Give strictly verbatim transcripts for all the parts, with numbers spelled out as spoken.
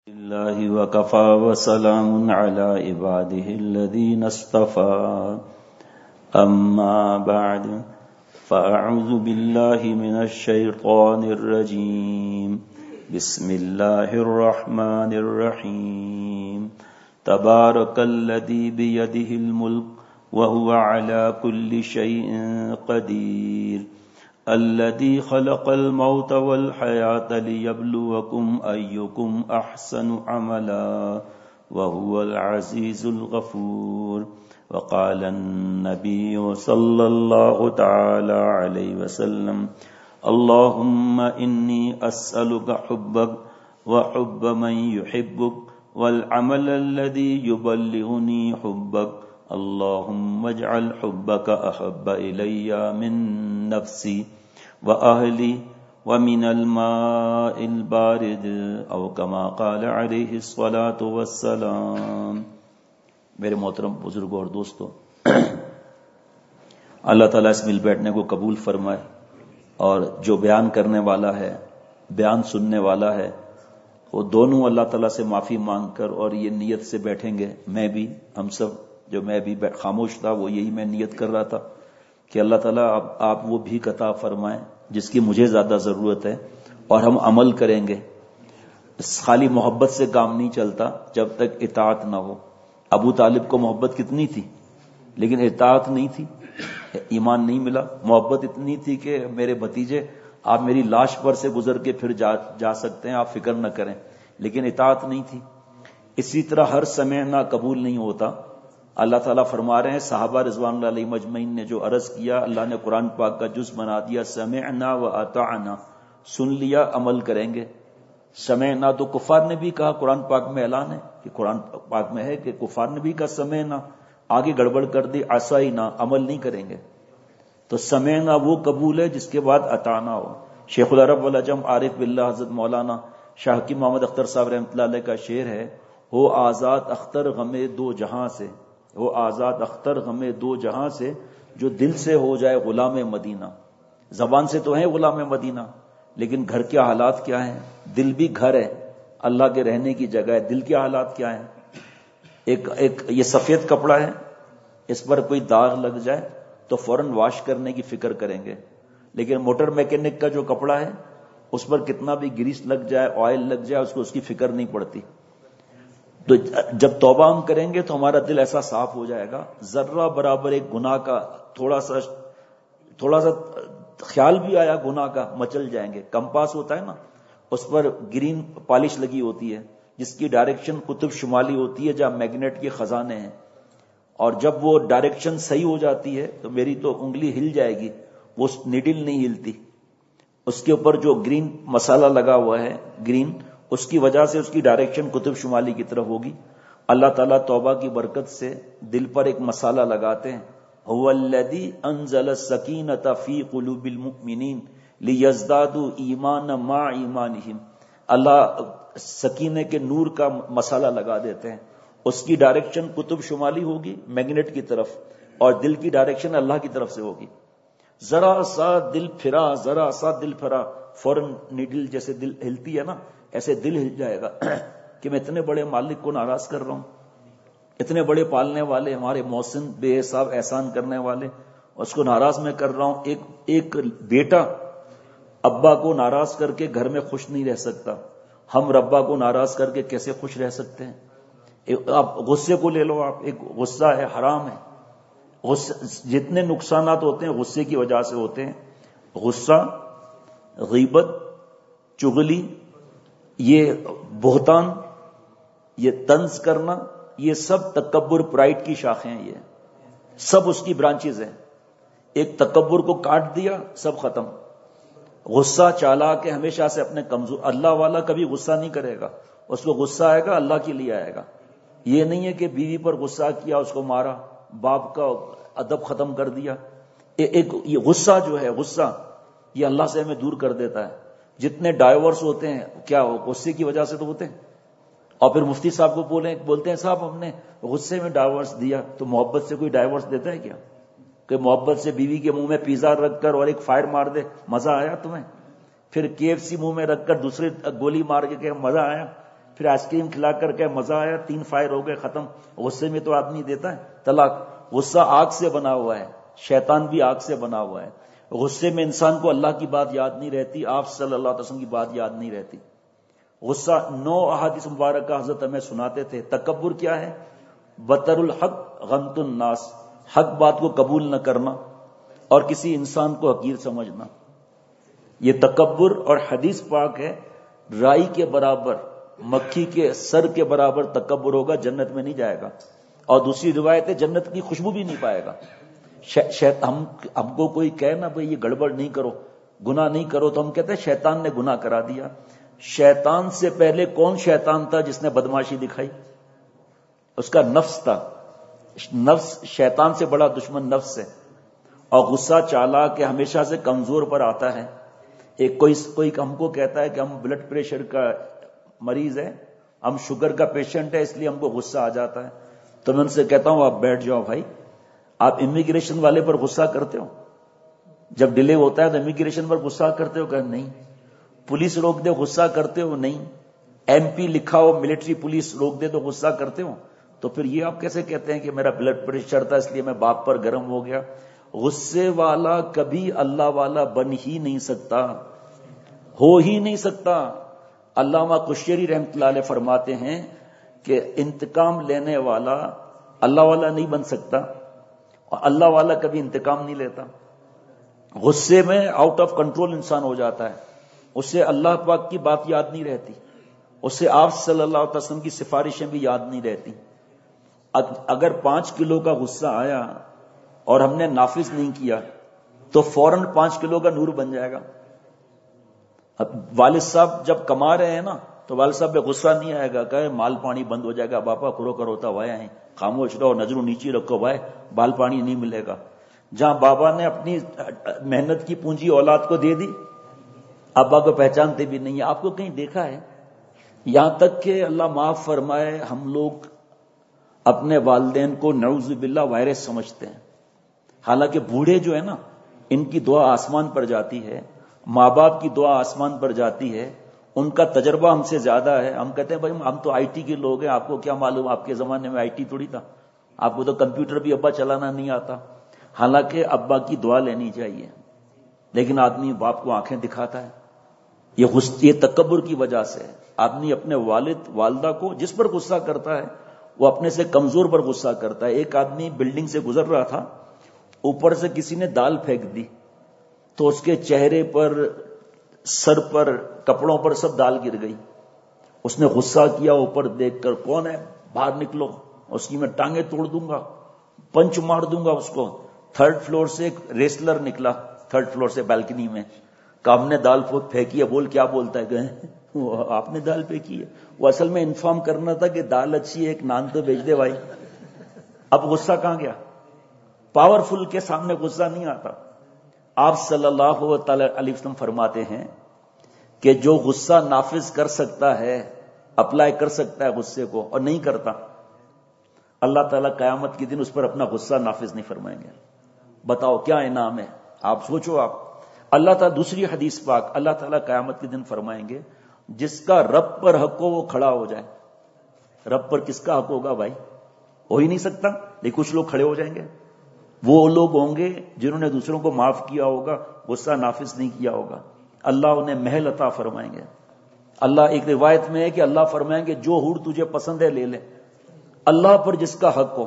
اللہ وکفى وسلام علی عباده الذین اصطفى اما بعد فاعوذ باللہ من الشیطان الرجیم بسم اللہ الرحمن الرحیم تبارک الذی بیدہ الملک وهو علی کل شیء قدیر الذي خلق الموت والحياة ليبلوكم أيكم أحسن عملا وهو العزيز الغفور وقال النبي صلى الله تعالى عليه وسلم اللهم إني أسألك حبك وحب من يحبك والعمل الذي يبلغني حبك اللهم اجعل حبك أحب إلي من نفسي وأهلي ومن الماء البارد او كما قال عليه الصلاة والسلام۔ میرے محترم بزرگوں اور دوستوں، اللہ تعالیٰ اس مل بیٹھنے کو قبول فرمائے، اور جو بیان کرنے والا ہے، بیان سننے والا ہے، وہ دونوں اللہ تعالیٰ سے معافی مانگ کر اور یہ نیت سے بیٹھیں گے، میں بھی، ہم سب، جو میں بھی خاموش تھا وہ یہی میں نیت کر رہا تھا کہ اللہ تعالیٰ آپ, آپ وہ بھی عطا فرمائیں جس کی مجھے زیادہ ضرورت ہے، اور ہم عمل کریں گے۔ خالی محبت سے کام نہیں چلتا جب تک اطاعت نہ ہو۔ ابو طالب کو محبت کتنی تھی، لیکن اطاعت نہیں تھی، ایمان نہیں ملا۔ محبت اتنی تھی کہ میرے بھتیجے آپ میری لاش پر سے گزر کے پھر جا, جا سکتے ہیں، آپ فکر نہ کریں، لیکن اطاعت نہیں تھی۔ اسی طرح ہر سمعنا قبول نہیں ہوتا۔ اللہ تعالیٰ فرما رہے ہیں، صحابہ رضوان اللہ علیہ مجمعین نے جو عرض کیا، اللہ نے قرآن پاک کا جز بنا دیا، سمعنا و اطعنا، سن لیا، عمل کریں گے۔ سمعنا تو کفار نے بھی کہا، قرآن پاک میں اعلان ہے کہ قرآن پاک میں ہے کہ کفار نے بھی کہا سمعنا، آگے گڑبڑ کر دی عصینا، عمل نہیں کریں گے۔ تو سمعنا وہ قبول ہے جس کے بعد اطعنا ہو۔ شیخ العرب والعجم عارف باللہ حضرت مولانا شاہ حکیم محمد اختر صاحب رحمۃ اللہ علیہ کا شعر ہے، ہو آزاد اختر غمے دو جہاں سے، وہ آزاد اختر ہمیں دو جہاں سے، جو دل سے ہو جائے غلام مدینہ۔ زبان سے تو ہے غلام مدینہ، لیکن گھر کے حالات کیا ہیں؟ دل بھی گھر ہے، اللہ کے رہنے کی جگہ ہے، دل کے حالات کیا ہیں؟ ایک ایک یہ سفید کپڑا ہے، اس پر کوئی داغ لگ جائے تو فوراً واش کرنے کی فکر کریں گے، لیکن موٹر میکینک کا جو کپڑا ہے اس پر کتنا بھی گریس لگ جائے، آئل لگ جائے، اس کو اس کی فکر نہیں پڑتی۔ تو جب توبہ ہم کریں گے تو ہمارا دل ایسا صاف ہو جائے گا، ذرہ برابر ایک گناہ کا تھوڑا سا تھوڑا سا خیال بھی آیا گناہ کا، مچل جائیں گے۔ کمپاس ہوتا ہے نا، اس پر گرین پالش لگی ہوتی ہے جس کی ڈائریکشن قطب شمالی ہوتی ہے جہاں میگنیٹ کے خزانے ہیں، اور جب وہ ڈائریکشن صحیح ہو جاتی ہے تو میری تو انگلی ہل جائے گی، وہ نیڈل نہیں ہلتی۔ اس کے اوپر جو گرین مسالہ لگا ہوا ہے، گرین، اس کی وجہ سے اس کی ڈائریکشن قطب شمالی کی طرف ہوگی۔ اللہ تعالیٰ توبہ کی برکت سے دل پر ایک مسالہ لگاتے ہیں، هو الذی انزل السکینۃ فی قلوب المؤمنین لیزدادوا ایمانا مع ایمانہم۔ اللہ سکینے کے نور کا مسالہ لگا دیتے ہیں، اس کی ڈائریکشن قطب شمالی ہوگی میگنیٹ کی طرف، اور دل کی ڈائریکشن اللہ کی طرف سے ہوگی۔ ذرا سا دل پھرا، ذرا سا دل پھرا، فوراً نیڈل جیسے دل ہلتی ہے نا، ایسے دل ہل جائے گا کہ میں اتنے بڑے مالک کو ناراض کر رہا ہوں، اتنے بڑے پالنے والے، ہمارے محسن بے حساب احسان کرنے والے، اس کو ناراض میں کر رہا ہوں۔ ایک ایک بیٹا ابا کو ناراض کر کے گھر میں خوش نہیں رہ سکتا، ہم ربا کو ناراض کر کے کیسے خوش رہ سکتے ہیں؟ آپ غصے کو لے لو، آپ ایک غصہ ہے، حرام ہے۔ غصے جتنے نقصانات ہوتے ہیں غصے کی وجہ سے ہوتے ہیں، غصہ، غیبت، چغلی، یہ بہتان، یہ طنز کرنا، یہ سب تکبر، پرائڈ کی شاخیں ہیں، یہ سب اس کی برانچز ہیں۔ ایک تکبر کو کاٹ دیا، سب ختم۔ غصہ چالاک ہے، ہمیشہ سے اپنے کمزور۔ اللہ والا کبھی غصہ نہیں کرے گا، اس کو غصہ آئے گا اللہ کے لیے آئے گا۔ یہ نہیں ہے کہ بیوی پر غصہ کیا، اس کو مارا، باپ کا ادب ختم کر دیا۔ ایک یہ غصہ جو ہے، غصہ یہ اللہ سے ہمیں دور کر دیتا ہے۔ جتنے ڈائیورس ہوتے ہیں کیا غصے کی وجہ سے تو ہوتے ہیں، اور پھر مفتی صاحب کو بولیں بولتے ہیں صاحب ہم نے غصے میں ڈائیورس دیا، تو محبت سے کوئی ڈائیورس دیتا ہے کیا؟ کہ محبت سے بیوی کے منہ میں پیزا رکھ کر اور ایک فائر مار دے، مزہ آیا تمہیں؟ پھر کے ایف سی منہ میں رکھ کر دوسری گولی مار کے کہ مزہ آیا؟ پھر آئس کریم کھلا کر کے مزہ آیا، تین فائر ہو گئے، ختم. غصے میں تو آدمی دیتا ہے طلاق. غصہ آگ سے بنا ہوا ہے، شیطان بھی آگ سے بنا ہوا ہے. غصے میں انسان کو اللہ کی بات یاد نہیں رہتی، آپ صلی اللہ علیہ وسلم کی بات یاد نہیں رہتی. غصہ نو احادیث مبارکہ حضرت ہمیں سناتے تھے. تکبر کیا ہے؟ بطر الحق غمت الناس، حق بات کو قبول نہ کرنا اور کسی انسان کو حقیر سمجھنا. یہ تکبر. اور حدیث پاک ہے رائی کے برابر، مکھی کے سر کے برابر تکبر ہوگا، جنت میں نہیں جائے گا. اور دوسری روایت ہے جنت کی خوشبو بھی نہیں پائے گا. ہم ہم کو کوئی کہے نا بھئی یہ گڑبڑ نہیں کرو، گناہ نہیں کرو، تو ہم کہتے ہیں شیطان نے گناہ کرا دیا. شیطان سے پہلے کون شیطان تھا جس نے بدماشی دکھائی؟ اس کا نفس تھا. نفس شیطان سے بڑا دشمن نفس ہے. اور غصہ چالاک کہ ہمیشہ سے کمزور پر آتا ہے. ایک کوئی کوئی ہم کو کہتا ہے کہ ہم بلڈ پریشر کا مریض ہے، ہم شوگر کا پیشنٹ ہے، اس لیے ہم کو غصہ آ جاتا ہے. تو میں ان سے کہتا ہوں آپ بیٹھ جاؤ بھائی. آپ امیگریشن والے پر غصہ کرتے ہو؟ جب ڈیلے ہوتا ہے تو امیگریشن پر غصہ کرتے ہو؟ کہ نہیں. پولیس روک دے غصہ کرتے ہو؟ نہیں. ایم پی لکھا ہو ملٹری پولیس روک دے تو غصہ کرتے ہو؟ تو پھر یہ آپ کیسے کہتے ہیں کہ میرا بلڈ پریشر تھا اس لیے میں باپ پر گرم ہو گیا؟ غصے والا کبھی اللہ والا بن ہی نہیں سکتا، ہو ہی نہیں سکتا. علامہ قشیری رحمۃ اللہ علیہ فرماتے ہیں کہ انتقام لینے والا اللہ والا نہیں بن سکتا، اور اللہ والا کبھی انتقام نہیں لیتا. غصے میں آؤٹ آف کنٹرول انسان ہو جاتا ہے، اسے اللہ پاک کی بات یاد نہیں رہتی، اسے آپ صلی اللہ علیہ وسلم کی سفارشیں بھی یاد نہیں رہتی. اگر پانچ کلو کا غصہ آیا اور ہم نے نافذ نہیں کیا تو فوراً پانچ کلو کا نور بن جائے گا. اب والد صاحب جب کما رہے ہیں نا تو والد صاحب پہ غصہ نہیں آئے گا کہ مال پانی بند ہو جائے گا، باپا کرو کرو ہوتا وائے ہیں، خاموش رہو، نظروں نیچی رکھو بھائی، بال پانی نہیں ملے گا. جہاں بابا نے اپنی محنت کی پونجی اولاد کو دے دی، ابا کو پہچانتے بھی نہیں. آپ کو کہیں دیکھا ہے؟ یہاں تک کہ اللہ معاف فرمائے ہم لوگ اپنے والدین کو نعوذ باللہ وائرس سمجھتے ہیں، حالانکہ بوڑھے جو ہے نا ان کی دعا آسمان پر جاتی ہے، ماں باپ کی دعا آسمان پر جاتی ہے، ان کا تجربہ ہم سے زیادہ ہے. ہم کہتے ہیں بھائی ہم تو آئی ٹی کے لوگ ہیں، آپ کو کیا معلوم، آپ کے زمانے میں آئی ٹی تھوڑی تھا، آپ کو تو کمپیوٹر بھی ابا چلانا نہیں آتا. حالانکہ ابا کی دعا لینی چاہیے، لیکن آدمی باپ کو آنکھیں دکھاتا ہے. یہ غصہ یہ تکبر کی وجہ سے آدمی اپنے والد والدہ کو جس پر غصہ کرتا ہے وہ اپنے سے کمزور پر غصہ کرتا ہے. ایک آدمی بلڈنگ سے گزر رہا تھا، اوپر سے کسی نے دال پھینک دی تو اس کے چہرے پر، سر پر، کپڑوں پر سب دال گر گئی. اس نے غصہ کیا، اوپر دیکھ کر کون ہے، باہر نکلو، اس کی میں ٹانگیں توڑ دوں گا، پنچ مار دوں گا اس کو. تھرڈ فلور سے ایک ریسلر نکلا، تھرڈ فلور سے بالکنی میں، کہ ہم نے دال پھینکی ہے. بول کیا بولتا ہے؟ گئے وہ آپ نے دال پھینکی ہے. وہ اصل میں انفارم کرنا تھا کہ دال اچھی ہے، ایک نان تو بیچ دے بھائی. اب غصہ کہاں گیا؟ پاورفل کے سامنے غصہ نہیں آتا. آپ صلی اللہ علیہ وسلم فرماتے ہیں کہ جو غصہ نافذ کر سکتا ہے، اپلائی کر سکتا ہے غصے کو اور نہیں کرتا، اللہ تعالیٰ قیامت کے دن اس پر اپنا غصہ نافذ نہیں فرمائیں گے. بتاؤ کیا انعام ہے؟ آپ سوچو. آپ اللہ تعالیٰ دوسری حدیث پاک اللہ تعالیٰ قیامت کے دن فرمائیں گے جس کا رب پر حق ہو وہ کھڑا ہو جائے. رب پر کس کا حق ہوگا بھائی؟ ہو ہی نہیں سکتا، لیکن کچھ لوگ کھڑے ہو جائیں گے. وہ لوگ ہوں گے جنہوں نے دوسروں کو معاف کیا ہوگا، غصہ نافذ نہیں کیا ہوگا. اللہ انہیں محل عطا فرمائیں گے. اللہ ایک روایت میں ہے کہ اللہ فرمائیں گے جو حور تجھے پسند ہے لے لے، اللہ پر جس کا حق ہو.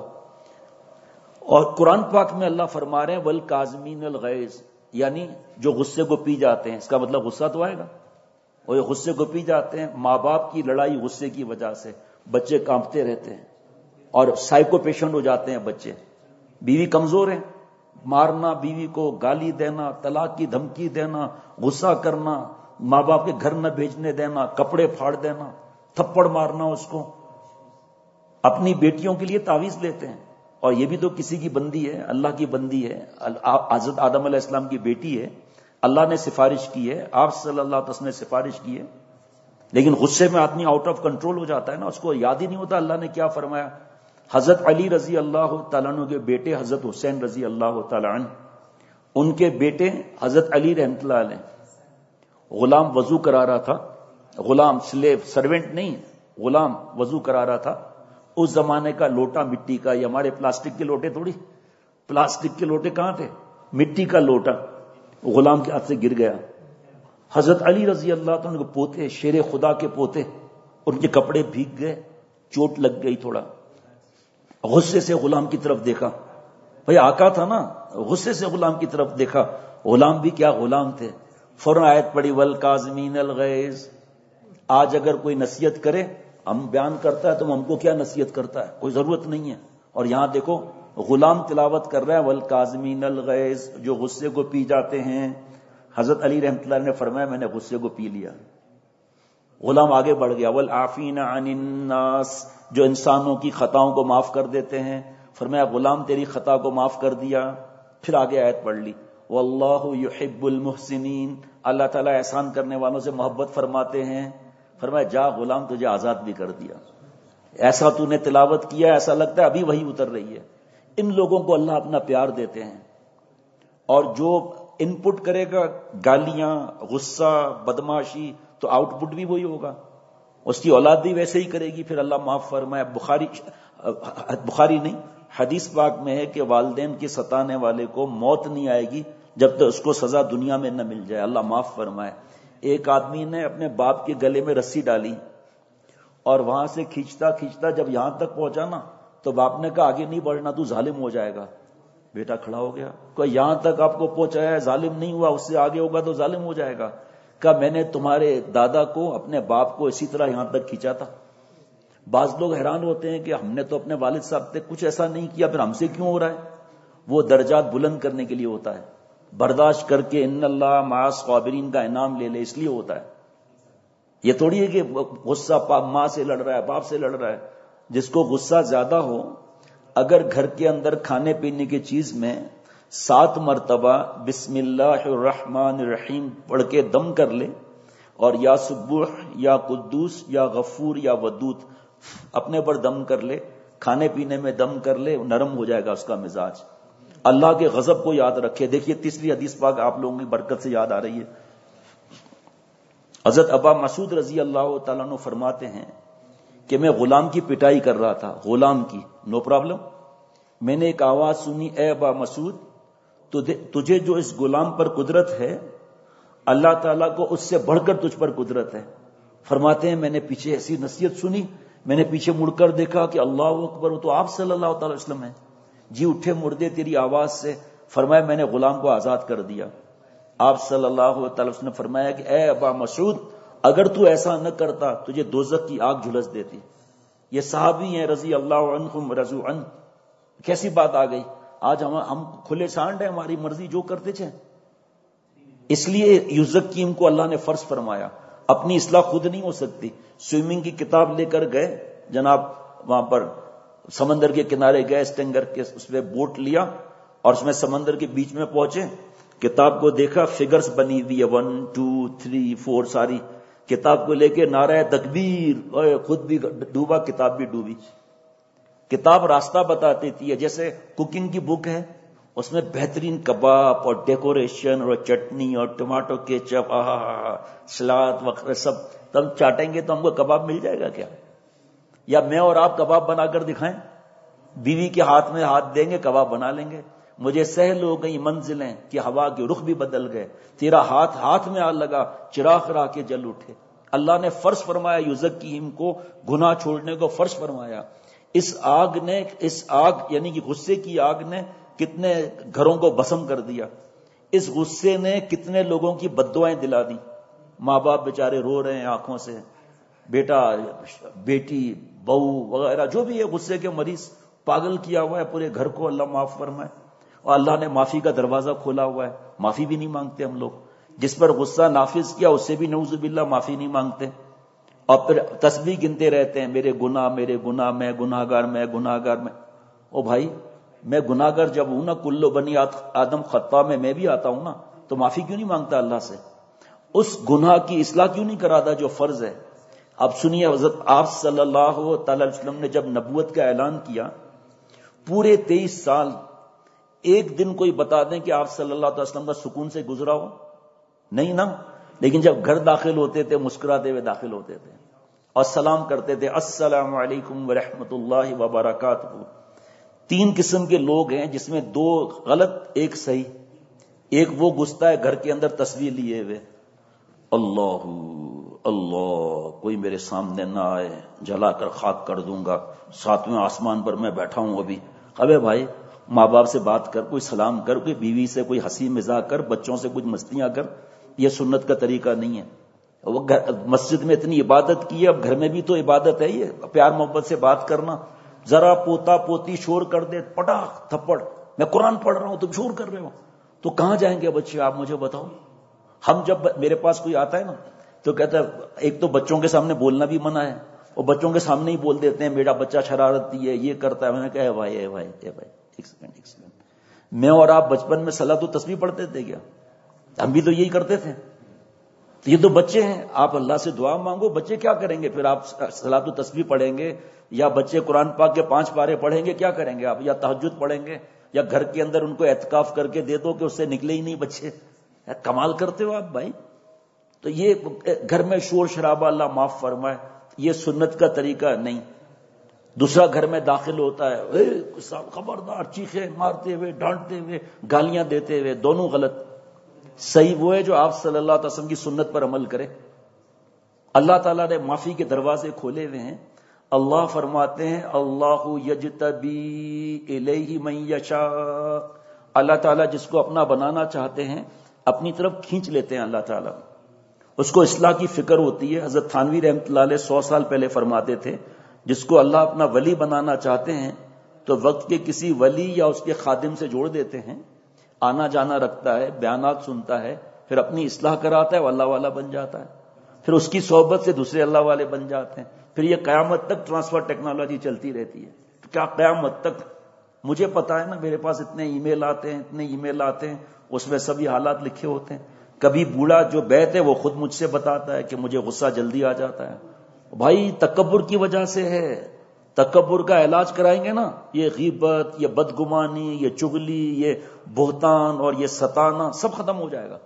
اور قرآن پاک میں اللہ فرما رہے ہیں والکاظمین الغیظ، یعنی جو غصے کو پی جاتے ہیں. اس کا مطلب غصہ تو آئے گا، اور یہ غصے کو پی جاتے ہیں. ماں باپ کی لڑائی غصے کی وجہ سے بچے کانپتے رہتے ہیں اور سائیکو پیشنٹ ہو جاتے ہیں بچے. بیوی کمزور ہے، مارنا بیوی کو، گالی دینا، طلاق کی دھمکی دینا، غصہ کرنا، ماں باپ کے گھر نہ بھیجنے دینا، کپڑے پھاڑ دینا، تھپڑ مارنا اس کو. اپنی بیٹیوں کے لیے تعویذ لیتے ہیں، اور یہ بھی تو کسی کی بندی ہے، اللہ کی بندی ہے. حضرت آدم علیہ السلام کی بیٹی ہے، اللہ نے سفارش کی ہے، آپ صلی اللہ علیہ وسلم نے سفارش کی ہے. لیکن غصے میں آدمی آؤٹ آف کنٹرول ہو جاتا ہے نا، اس کو یاد ہی نہیں ہوتا اللہ نے کیا فرمایا. حضرت علی رضی اللہ تعالیٰ عنہ کے بیٹے حضرت حسین رضی اللہ تعالیٰ عنہ، ان کے بیٹے حضرت علی رحمۃ اللہ علیہ، غلام وضو کرا رہا تھا. غلام، سلیو، سروینٹ نہیں، غلام وضو کرا رہا تھا. اس زمانے کا لوٹا مٹی کا، یہ ہمارے پلاسٹک کے لوٹے تھوڑی، پلاسٹک کے لوٹے کہاں تھے، مٹی کا لوٹا غلام کے ہاتھ سے گر گیا. حضرت علی رضی اللہ عنہ کے پوتے، شیر خدا کے پوتے، ان کے کپڑے بھیگ گئے، چوٹ لگ گئی تھوڑا. غصے سے غلام کی طرف دیکھا، بھئی آقا تھا نا، غصے سے غلام کی طرف دیکھا. غلام بھی کیا غلام تھے. فوراً آیت پڑھی والکاظمین الغیظ. آج اگر کوئی نصیحت کرے، ہم بیان کرتا ہے تو ہم کو کیا نصیحت کرتا ہے، کوئی ضرورت نہیں ہے. اور یہاں دیکھو غلام تلاوت کر رہا ہے والکاظمین الغیظ، جو غصے کو پی جاتے ہیں. حضرت علی رحمۃ اللہ نے فرمایا میں نے غصے کو پی لیا. غلام آگے بڑھ گیا والعافین عن الناس، جو انسانوں کی خطاؤں کو معاف کر دیتے ہیں. فرمایا غلام تیری خطا کو معاف کر دیا. پھر آگے آیت پڑھ لی واللہ یحب المحسنین، اللہ تعالیٰ احسان کرنے والوں سے محبت فرماتے ہیں. فرمایا جا غلام تجھے آزاد بھی کر دیا. ایسا تو نے تلاوت کیا ایسا لگتا ہے ابھی وہی اتر رہی ہے. ان لوگوں کو اللہ اپنا پیار دیتے ہیں، اور جو ان پٹ کرے گا گالیاں، غصہ، بدماشی، تو آؤٹ پٹ بھی وہی ہوگا. اس کی اولاد بھی ویسے ہی کرے گی. پھر اللہ معاف فرمائے. بخاری بخاری نہیں حدیث پاک میں ہے کہ والدین کے ستانے والے کو موت نہیں آئے گی جب تک اس کو سزا دنیا میں نہ مل جائے. اللہ معاف فرمائے. ایک آدمی نے اپنے باپ کے گلے میں رسی ڈالی اور وہاں سے کھینچتا کھینچتا جب یہاں تک پہنچا نا تو باپ نے کہا آگے نہیں بڑھنا، تو ظالم ہو جائے گا. بیٹا کھڑا ہو گیا، کوئی یہاں تک آپ کو پہنچایا ہے، ظالم نہیں ہوا، اس سے آگے ہوگا تو ظالم ہو جائے گا. کہا میں نے تمہارے دادا کو، اپنے باپ کو اسی طرح یہاں تک کھینچا تھا. بعض لوگ حیران ہوتے ہیں کہ ہم نے تو اپنے والد صاحب سے کچھ ایسا نہیں کیا، پھر ہم سے کیوں ہو رہا ہے. وہ درجات بلند کرنے کے لیے ہوتا ہے. برداشت کر کے ان اللہ مع الصابرین کا انعام لے لے، اس لیے ہوتا ہے. یہ تھوڑی ہے کہ غصہ ماں سے لڑ رہا ہے، باپ سے لڑ رہا ہے. جس کو غصہ زیادہ ہو، اگر گھر کے اندر کھانے پینے کی چیز میں سات مرتبہ بسم اللہ الرحمن الرحیم پڑھ کے دم کر لے، اور یا سبوح یا قدوس یا غفور یا ودود اپنے پر دم کر لے، کھانے پینے میں دم کر لے، نرم ہو جائے گا اس کا مزاج. اللہ کے غضب کو یاد رکھے. دیکھیے تیسری حدیث پاک آپ لوگوں کی برکت سے یاد آ رہی ہے. حضرت ابا مسعود رضی اللہ تعالیٰ عنہ فرماتے ہیں کہ میں غلام کی پٹائی کر رہا تھا، غلام کی، نو پرابلم. میں نے ایک آواز سنی، اے ابا مسعود تجھے جو اس غلام پر قدرت ہے اللہ تعالیٰ کو اس سے بڑھ کر تجھ پر قدرت ہے. فرماتے ہیں میں نے پیچھے ایسی نصیحت سنی، میں نے پیچھے مڑ کر دیکھا کہ اللہ اکبر، وہ تو آپ صلی اللہ تعالی وسلم ہیں. جی اٹھے مردے تیری آواز سے. فرمایا میں نے غلام کو آزاد کر دیا. آپ صلی اللہ تعالی وسلم نے فرمایا کہ اے ابا مسعود اگر تو ایسا نہ کرتا تجھے دوزخ کی آگ جھلس دیتی. یہ صحابی ہیں رضی اللہ عنہم رضوا عنہ. کیسی بات آ گئی. آج ہم ہم کھلے سانڈ ہیں، ہماری مرضی جو کرتے تھے. اس لیے یزکیم کو اللہ نے فرض فرمایا. اپنی اصلاح خود نہیں ہو سکتی. سوئمنگ کی کتاب لے کر گئے جناب، وہاں پر سمندر کے کنارے گئے، اسٹینگر کے اس پہ بوٹ لیا اور اس میں سمندر کے بیچ میں پہنچے. کتاب کو دیکھا، فگرز بنی ہوئی ہے، ون ٹو تھری فور، ساری کتاب کو لے کے نعرہ تکبیر، خود بھی ڈوبا کتاب بھی ڈوبی. کتاب راستہ بتاتی تھی. جیسے کوکنگ کی بک ہے، اس میں بہترین کباب اور ڈیکوریشن اور چٹنی اور ٹماٹو کیچپ، آہا سلاد وغیرہ سب. تم چاٹیں گے تو ہم کو کباب مل جائے گا کیا؟ یا میں اور آپ کباب بنا کر دکھائیں؟ بیوی کے ہاتھ میں ہاتھ دیں گے کباب بنا لیں گے. مجھے سہل ہو گئی منزلیں کہ ہوا کے رخ بھی بدل گئے، تیرا ہاتھ ہاتھ میں آ لگا، چراغ را کے جل اٹھے. اللہ نے فرض فرمایا یزکیم کو، گناہ چھوڑنے کو فرض فرمایا. اس آگ نے، اس آگ یعنی کہ غصے کی آگ نے کتنے گھروں کو بسم کر دیا. اس غصے نے کتنے لوگوں کی بددعائیں دلا دی. ماں باپ بیچارے رو رہے ہیں آنکھوں سے، بیٹا بیٹی بہو وغیرہ جو بھی ہے غصے کے مریض، پاگل کیا ہوا ہے پورے گھر کو. اللہ معاف فرمائے. اور اللہ نے معافی کا دروازہ کھولا ہوا ہے، معافی بھی نہیں مانگتے ہم لوگ. جس پر غصہ نافذ کیا اس سے بھی نعوذ باللہ معافی نہیں مانگتے، اور پھر تسبیح گنتے رہتے ہیں، میرے گناہ میرے گناہ، میں گناہ گار میں گناہ گار میں. او بھائی میں گناہ گار جب ہوں نا، کلو بنی آدم خطا میں میں بھی آتا ہوں نا، تو معافی کیوں نہیں مانگتا اللہ سے؟ اس گناہ کی اصلاح کیوں نہیں کراتا جو فرض ہے؟ اب سنیے، حضرت آپ صلی اللہ تعالی وسلم نے جب نبوت کا اعلان کیا، پورے تیئیس سال ایک دن کوئی بتا دیں کہ آپ صلی اللہ علیہ وسلم کا سکون سے گزرا ہو؟ نہیں نا. لیکن جب گھر داخل ہوتے تھے مسکراتے ہوئے داخل ہوتے تھے. اور سلام کرتے تھے السلام علیکم ورحمۃ اللہ وبرکاتہ. تین قسم کے لوگ ہیں جس میں دو غلط ایک صحیح. ایک وہ گھستا ہے گھر کے اندر تصویر لیے ہوئے, اللہ اللہ کوئی میرے سامنے نہ آئے, جلا کر خاک کر دوں گا, ساتویں آسمان پر میں بیٹھا ہوں ابھی. ابے بھائی ماں باپ سے بات کر, کوئی سلام کر, کوئی بیوی سے کوئی ہنسی مزاح کر, بچوں سے کچھ مستیاں کر. یہ سنت کا طریقہ نہیں ہے. وہ مسجد میں اتنی عبادت کی ہے, اب گھر میں بھی تو عبادت ہے. یہ پیار محبت سے بات کرنا. ذرا پوتا پوتی شور کر دے, پٹاخ تھپڑ, میں قرآن پڑھ رہا ہوں تم شور کر رہے ہو, تو کہاں جائیں گے بچے آپ مجھے بتاؤ. ہم جب میرے پاس کوئی آتا ہے نا تو کہتا ہے ایک تو بچوں کے سامنے بولنا بھی منع ہے, اور بچوں کے سامنے ہی بول دیتے ہیں میرا بچہ شرارتی ہے, یہ کرتا ہے. میں نے کہا اے بھائی اے بھائی اے بھائی ایک سیکنڈ ایک سیکنڈ, میں اور آپ بچپن میں صلاۃ و تسبیح پڑھتے تھے کیا؟ ہم بھی تو یہی کرتے تھے. یہ تو بچے ہیں, آپ اللہ سے دعا مانگو. بچے کیا کریں گے پھر؟ آپ صلاۃ و تسبیح پڑھیں گے یا بچے قرآن پاک کے پانچ پارے پڑھیں گے؟ کیا کریں گے آپ؟ یا تہجد پڑھیں گے, یا گھر کے اندر ان کو اعتکاف کر کے دے دو کہ اس سے نکلے ہی نہیں بچے. کمال کرتے ہو آپ بھائی. تو یہ گھر میں شور شرابہ اللہ معاف فرمائے, یہ سنت کا طریقہ نہیں. دوسرا گھر میں داخل ہوتا ہے خبردار چیخے مارتے ہوئے, ڈانٹتے ہوئے, گالیاں دیتے ہوئے, دونوں غلط. صحیح وہ ہے جو آپ صلی اللہ علیہ وسلم کی سنت پر عمل کرے. اللہ تعالیٰ نے معافی کے دروازے کھولے ہوئے ہیں. اللہ فرماتے ہیں اللہ یجتبی الیہ من یشاء, اللہ تعالیٰ جس کو اپنا بنانا چاہتے ہیں اپنی طرف کھینچ لیتے ہیں. اللہ تعالیٰ اس کو اصلاح کی فکر ہوتی ہے. حضرت تھانوی رحمۃ اللہ علیہ سو سال پہلے فرماتے تھے جس کو اللہ اپنا ولی بنانا چاہتے ہیں تو وقت کے کسی ولی یا اس کے خادم سے جوڑ دیتے ہیں, آنا جانا رکھتا ہے, بیانات سنتا ہے, پھر اپنی اصلاح کراتا ہے, وہ اللہ والا بن جاتا ہے. پھر اس کی صحبت سے دوسرے اللہ والے بن جاتے ہیں. پھر یہ قیامت تک ٹرانسفر ٹیکنالوجی چلتی رہتی ہے. کیا قیامت تک؟ مجھے پتا ہے نا, میرے پاس اتنے ای میل آتے ہیں اتنے ای میل آتے ہیں, اس میں سبھی حالات لکھے ہوتے ہیں. کبھی بوڑھا جو بیت ہے وہ خود مجھ سے بتاتا ہے کہ مجھے غصہ جلدی آ جاتا ہے. بھائی تکبر کی وجہ سے ہے. تکبر کا علاج کرائیں گے نا, یہ غیبت, یہ بدگمانی, یہ چغلی, یہ بہتان اور یہ ستانا سب ختم ہو جائے گا.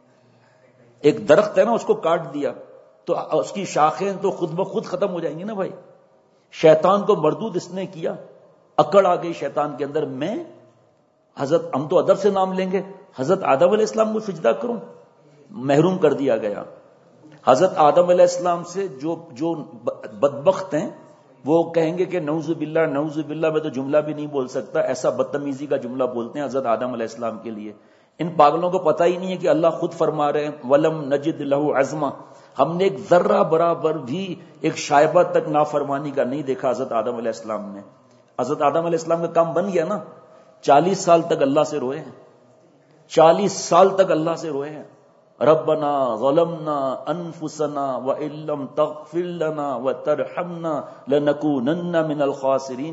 ایک درخت ہے نا, اس کو کاٹ دیا تو اس کی شاخیں تو خود بخود ختم ہو جائیں گی نا بھائی. شیطان کو مردود اس نے کیا, اکڑ آ گئی شیطان کے اندر. میں حضرت, ہم تو ادب سے نام لیں گے, حضرت آدم علیہ السلام کو سجدہ کروں, محروم کر دیا گیا. حضرت آدم علیہ السلام سے جو جو بدبخت ہیں وہ کہیں گے کہ نعوذ باللہ نعوذ باللہ, میں تو جملہ بھی نہیں بول سکتا, ایسا بدتمیزی کا جملہ بولتے ہیں حضرت آدم علیہ السلام کے لیے. ان پاگلوں کو پتہ ہی نہیں ہے کہ اللہ خود فرما رہے ہیں ولم نجد لہ عزما, ہم نے ایک ذرہ برابر بھی ایک شائبہ تک نافرمانی کا نہیں دیکھا حضرت آدم علیہ السلام میں. حضرت آدم علیہ السلام کا کام بن گیا نا, چالیس سال تک اللہ سے روئے ہیں, چالیس سال تک اللہ سے روئے ہیں. ربنا ظلمنا انفسنا وان لم تغفر لنا وترحمنا لنکونن من الخاسرین.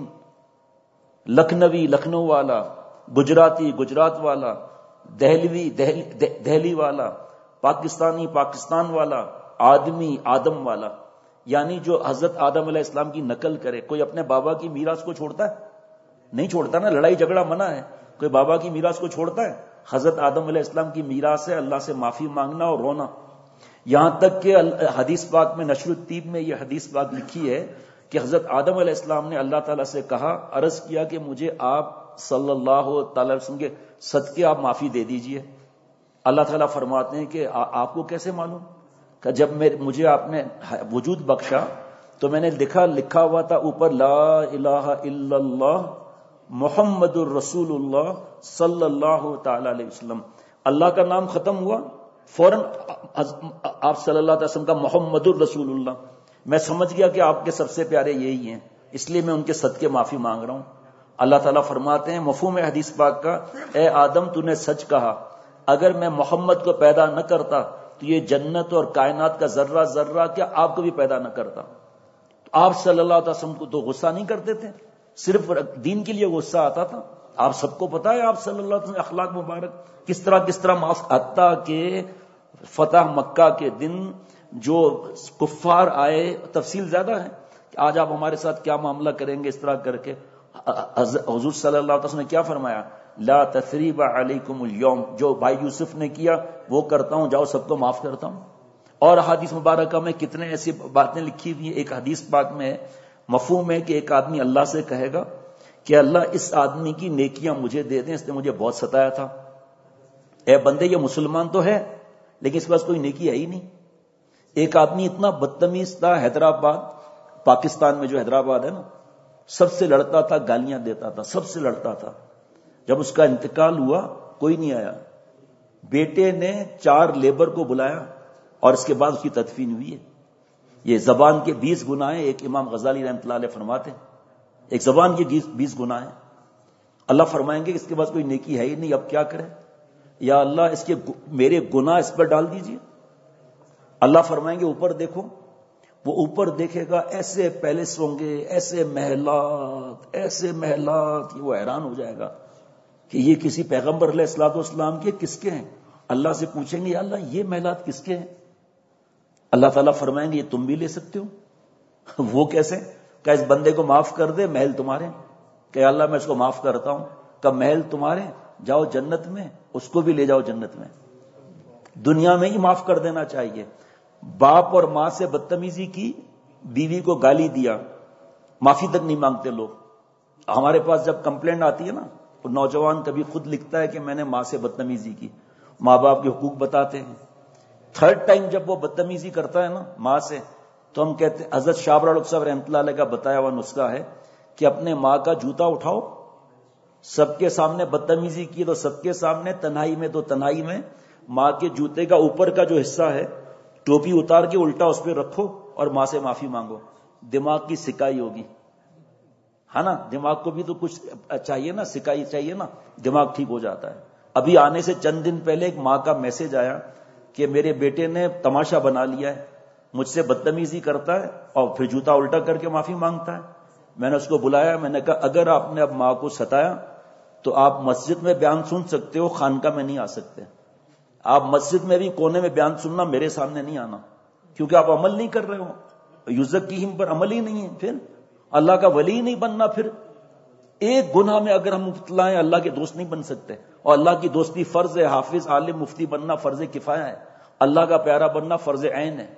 لکھنوی لکھنؤ والا, گجراتی گجرات والا, دہلوی دہلی والا, پاکستانی پاکستان والا, آدمی آدم والا, یعنی جو حضرت آدم علیہ السلام کی نقل کرے. کوئی اپنے بابا کی میراث کو چھوڑتا ہے؟ نہیں چھوڑتا نا, لڑائی جھگڑا منع ہے. کوئی بابا کی میراث کو چھوڑتا ہے؟ حضرت آدم علیہ السلام کی میراث ہے اللہ سے معافی مانگنا اور رونا. یہاں تک کہ حدیث پاک میں نشر الطیب میں یہ حدیث پاک لکھی ہے کہ حضرت آدم علیہ السلام نے اللہ تعالیٰ سے کہا, عرض کیا کہ مجھے آپ صلی اللہ تعالی وسلم کے صدقے آپ معافی دے دیجئے. اللہ تعالیٰ فرماتے ہیں کہ آپ کو کیسے معلوم؟ کہ جب مجھے آپ نے وجود بخشا تو میں نے لکھا لکھا ہوا تھا اوپر لا الہ الا اللہ محمد الرسول اللہ صلی اللہ تعالی علیہ وسلم. اللہ کا نام ختم ہوا, فوراً آپ صلی اللہ علیہ وسلم کا محمد الرسول اللہ. میں سمجھ گیا کہ آپ کے سب سے پیارے یہی ہیں, اس لیے میں ان کے صدقے معافی مانگ رہا ہوں. اللہ تعالیٰ فرماتے ہیں مفہوم حدیث پاک کا, اے آدم تو نے سچ کہا, اگر میں محمد کو پیدا نہ کرتا تو یہ جنت اور کائنات کا ذرہ ذرہ کیا آپ کو بھی پیدا نہ کرتا. آپ صلی اللہ علیہ وسلم کو تو غصہ نہیں کرتے تھے, صرف دین کے لیے غصہ آتا تھا. آپ سب کو پتا ہے آپ صلی اللہ علیہ وسلم اخلاق مبارک کس طرح کس طرح معاف, حتیٰ کہ فتح مکہ کے دن جو کفار آئے, تفصیل زیادہ ہے کہ آج آپ ہمارے ساتھ کیا معاملہ کریں گے, اس طرح کر کے حضور صلی اللہ علیہ وسلم نے کیا فرمایا, لا تثریب علیکم اليوم, جو بھائی یوسف نے کیا وہ کرتا ہوں, جاؤ سب کو معاف کرتا ہوں. اور حدیث مبارکہ میں کتنے ایسی باتیں لکھی ہوئی ہیں. ایک حدیث پاک میں ہے، مفہوم ہے کہ ایک آدمی اللہ سے کہے گا کہ اللہ اس آدمی کی نیکیاں مجھے دے دیں، اس نے مجھے بہت ستایا تھا. اے بندے یہ مسلمان تو ہے لیکن اس کے پاس کوئی نیکی ہے ہی نہیں. ایک آدمی اتنا بدتمیز تھا، حیدرآباد پاکستان میں جو حیدرآباد ہے نا، سب سے لڑتا تھا، گالیاں دیتا تھا، سب سے لڑتا تھا. جب اس کا انتقال ہوا کوئی نہیں آیا. بیٹے نے چار لیبر کو بلایا اور اس کے بعد اس کی تدفین ہوئی ہے. یہ زبان کے بیس گناہ ہیں، ایک امام غزالی رحمۃ اللہ علیہ فرماتے ہیں ایک زبان کے بیس گناہ ہیں. اللہ فرمائیں گے کہ اس کے پاس کوئی نیکی ہے ہی نہیں، اب کیا کریں؟ یا اللہ اس کے میرے گناہ اس پر ڈال دیجئے. اللہ فرمائیں گے اوپر دیکھو. وہ اوپر دیکھے گا، ایسے پیلس ہوں گے، ایسے محلات، ایسے محلات، وہ حیران ہو جائے گا کہ یہ کسی پیغمبر علیہ الصلوۃ والسلام کے کس کے ہیں؟ اللہ سے پوچھیں گے یا اللہ یہ محلات کس کے ہیں؟ اللہ تعالیٰ فرمائیں گے یہ تم بھی لے سکتے ہو. وہ کیسے؟ کہ اس بندے کو معاف کر دے، محل تمہارے. کہ اللہ میں اس کو معاف کرتا ہوں. کہ محل تمہارے، جاؤ جنت میں، اس کو بھی لے جاؤ جنت میں. دنیا میں ہی معاف کر دینا چاہیے. باپ اور ماں سے بدتمیزی کی، بیوی کو گالی دیا، معافی تک نہیں مانگتے لوگ. ہمارے پاس جب کمپلینٹ آتی ہے نا، نوجوان کبھی خود لکھتا ہے کہ میں نے ماں سے بدتمیزی کی، ماں باپ کے حقوق بتاتے ہیں. تھرڈ ٹائم جب وہ بدتمیزی کرتا ہے نا ماں سے، تو ہم کہتے ہیں، حضرت شاہ ابرار صاحب رحمۃ اللہ علیہ کا بتایا ہوا نسخہ ہے کہ اپنے ماں کا جوتا اٹھاؤ، سب کے سامنے بدتمیزی کی تو سب کے سامنے، تنہائی میں تو تنہائی میں. ماں کے جوتے کا اوپر کا جو حصہ ہے، ٹوپی اتار کے الٹا اس پہ رکھو اور ماں سے معافی مانگو. دماغ کی سکائی ہوگی، ہے نا؟ دماغ کو بھی تو کچھ چاہیے نا، سکائی چاہیے نا، دماغ ٹھیک ہو جاتا ہے. ابھی آنے سے چند دن پہلے ایک ماں کا میسج آیا کہ میرے بیٹے نے تماشا بنا لیا ہے، مجھ سے بدتمیزی کرتا ہے اور پھر جوتا الٹا کر کے معافی مانگتا ہے. میں نے اس کو بلایا، میں نے کہا اگر آپ نے اب ماں کو ستایا تو آپ مسجد میں بیان سن سکتے ہو، خانقاہ میں نہیں آ سکتے. آپ مسجد میں بھی کونے میں بیان سننا، میرے سامنے نہیں آنا، کیونکہ آپ عمل نہیں کر رہے ہو. یزکیہم پر عمل ہی نہیں ہے، پھر اللہ کا ولی نہیں بننا. پھر ایک گناہ میں اگر ہم مبتلا ہیں، اللہ کے دوست نہیں بن سکتے. اور اللہ کی دوستی فرض ہے. حافظ، عالم، مفتی بننا فرض کفایہ ہے. اللہ کا پیارا بننا فرض عین ہے.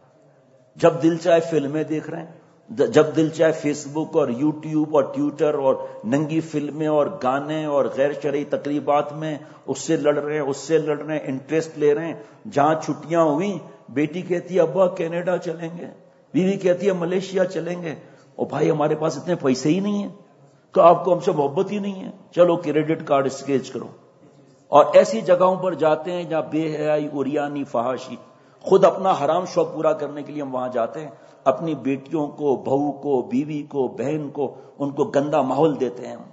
جب دل چاہے فلمیں دیکھ رہے ہیں، جب دل چاہے فیس بک اور یوٹیوب اور ٹویٹر اور ننگی فلمیں اور گانے اور غیر شرعی تقریبات میں اس سے لڑ رہے ہیں، اس سے لڑ رہے ہیں، انٹرسٹ لے رہے ہیں. جہاں چھٹیاں ہوئی، بیٹی کہتی ہے ابا کینیڈا چلیں گے، بیوی کہتی ہے ملیشیا چلیں گے. اور بھائی ہمارے پاس اتنے پیسے ہی نہیں ہیں، تو آپ کو ہم سے محبت ہی نہیں ہے، چلو کریڈٹ کارڈ اسکیچ کرو. اور ایسی جگہوں پر جاتے ہیں جہاں بے حیائی، عریانی، فحاشی. خود اپنا حرام شوق پورا کرنے کے لیے ہم وہاں جاتے ہیں، اپنی بیٹیوں کو، بہو کو، بیوی کو، بہن کو، ان کو گندا ماحول دیتے ہیں.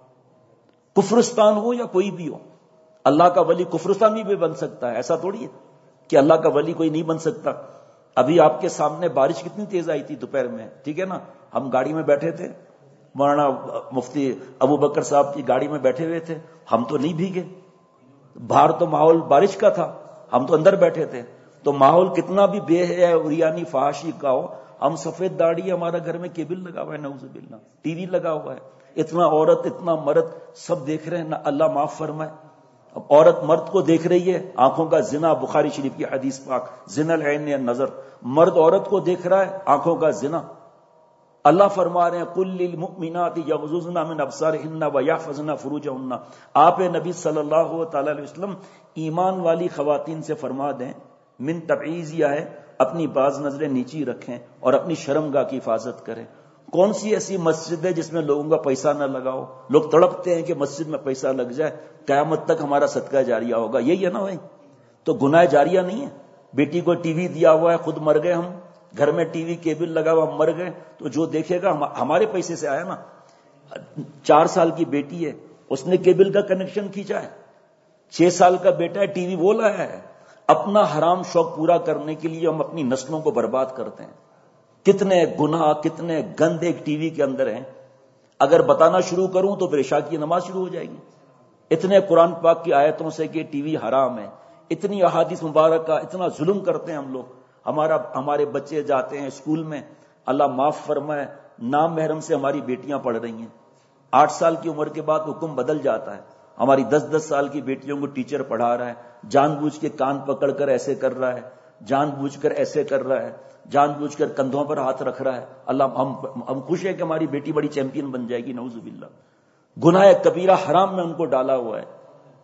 کفرستان ہو یا کوئی بھی ہو، اللہ کا ولی کفرستان بھی بن سکتا ہے. ایسا تھوڑی ہے کہ اللہ کا ولی کوئی نہیں بن سکتا. ابھی آپ کے سامنے بارش کتنی تیز آئی تھی دوپہر میں، ٹھیک ہے نا؟ ہم گاڑی میں بیٹھے تھے، مولانا مفتی ابو بکر صاحب کی گاڑی میں بیٹھے ہوئے تھے، ہم تو نہیں بھیگے. باہر تو ماحول بارش کا تھا، ہم تو اندر بیٹھے تھے. تو ماحول کتنا بھی بے حیا، عریانی، فحاشی کا ہو، ہم سفید داڑھی، ہمارا گھر میں کیبل لگا ہوا ہے، نعوذ باللہ، ٹی وی لگا ہوا ہے، اتنا عورت اتنا مرد سب دیکھ رہے ہیں نا، اللہ معاف فرمائے. اب عورت مرد کو دیکھ رہی ہے، آنکھوں کا زنا، بخاری شریف کی حدیث پاک، زنا العین النظر. مرد عورت کو دیکھ رہا ہے، آنکھوں کا زنا. اللہ فرما رہے ہیں قل للمؤمنات یغضضن من ابصارهن ويحفظن فروجهن. آپ نبی صلی اللہ تعالی علیہ وسلم ایمان والی خواتین سے فرما دیں، من تبعیض یہ ہے اپنی باز نظریں نیچی رکھیں اور اپنی شرمگاہ کی حفاظت کریں. کون سی ایسی مسجد ہے جس میں لوگوں کا پیسہ نہ لگاؤ؟ لوگ تڑپتے ہیں کہ مسجد میں پیسہ لگ جائے، قیامت تک ہمارا صدقہ جاریہ ہوگا. یہی ہے نا بھائی، تو گناہ جاریہ نہیں ہے. بیٹی کو ٹی وی دیا ہوا ہے، خود مر گئے، ہم گھر میں ٹی وی کیبل لگا ہوا، ہم مر گئے، تو جو دیکھے گا ہمارے پیسے سے آیا نا. چار سال کی بیٹی ہے، اس نے کیبل کا کنیکشن کھینچا ہے. چھ سال کا بیٹا ہے، ٹی وی وہ لایا ہے. اپنا حرام شوق پورا کرنے کے لیے ہم اپنی نسلوں کو برباد کرتے ہیں. کتنے گناہ، کتنے گند ایک ٹی وی کے اندر ہیں. اگر بتانا شروع کروں تو پھر عشاء کی نماز شروع ہو جائے گی. اتنے قرآن پاک کی آیتوں سے کہ ٹی وی حرام ہے، اتنی احادیث مبارکہ، اتنا ظلم کرتے ہیں ہم لوگ. ہمارا ہمارے بچے جاتے ہیں اسکول میں، اللہ معاف فرمائے، نام محرم سے ہماری بیٹیاں پڑھ رہی ہیں. آٹھ سال کی عمر کے بعد حکم بدل جاتا ہے. ہماری دس دس سال کی بیٹیوں کو ٹیچر پڑھا رہا ہے، جان بوجھ کے کان پکڑ کر ایسے کر رہا ہے. جان بوجھ کر ایسے کر رہا ہے، جان بوجھ کر کندھوں پر ہاتھ رکھ رہا ہے، اللہ ہم ہم خوش ہیں کہ ہماری بیٹی بڑی چیمپئن بن جائے گی، نعوذ باللہ۔ گناہ کبیرہ حرام میں ان کو ڈالا ہوا ہے۔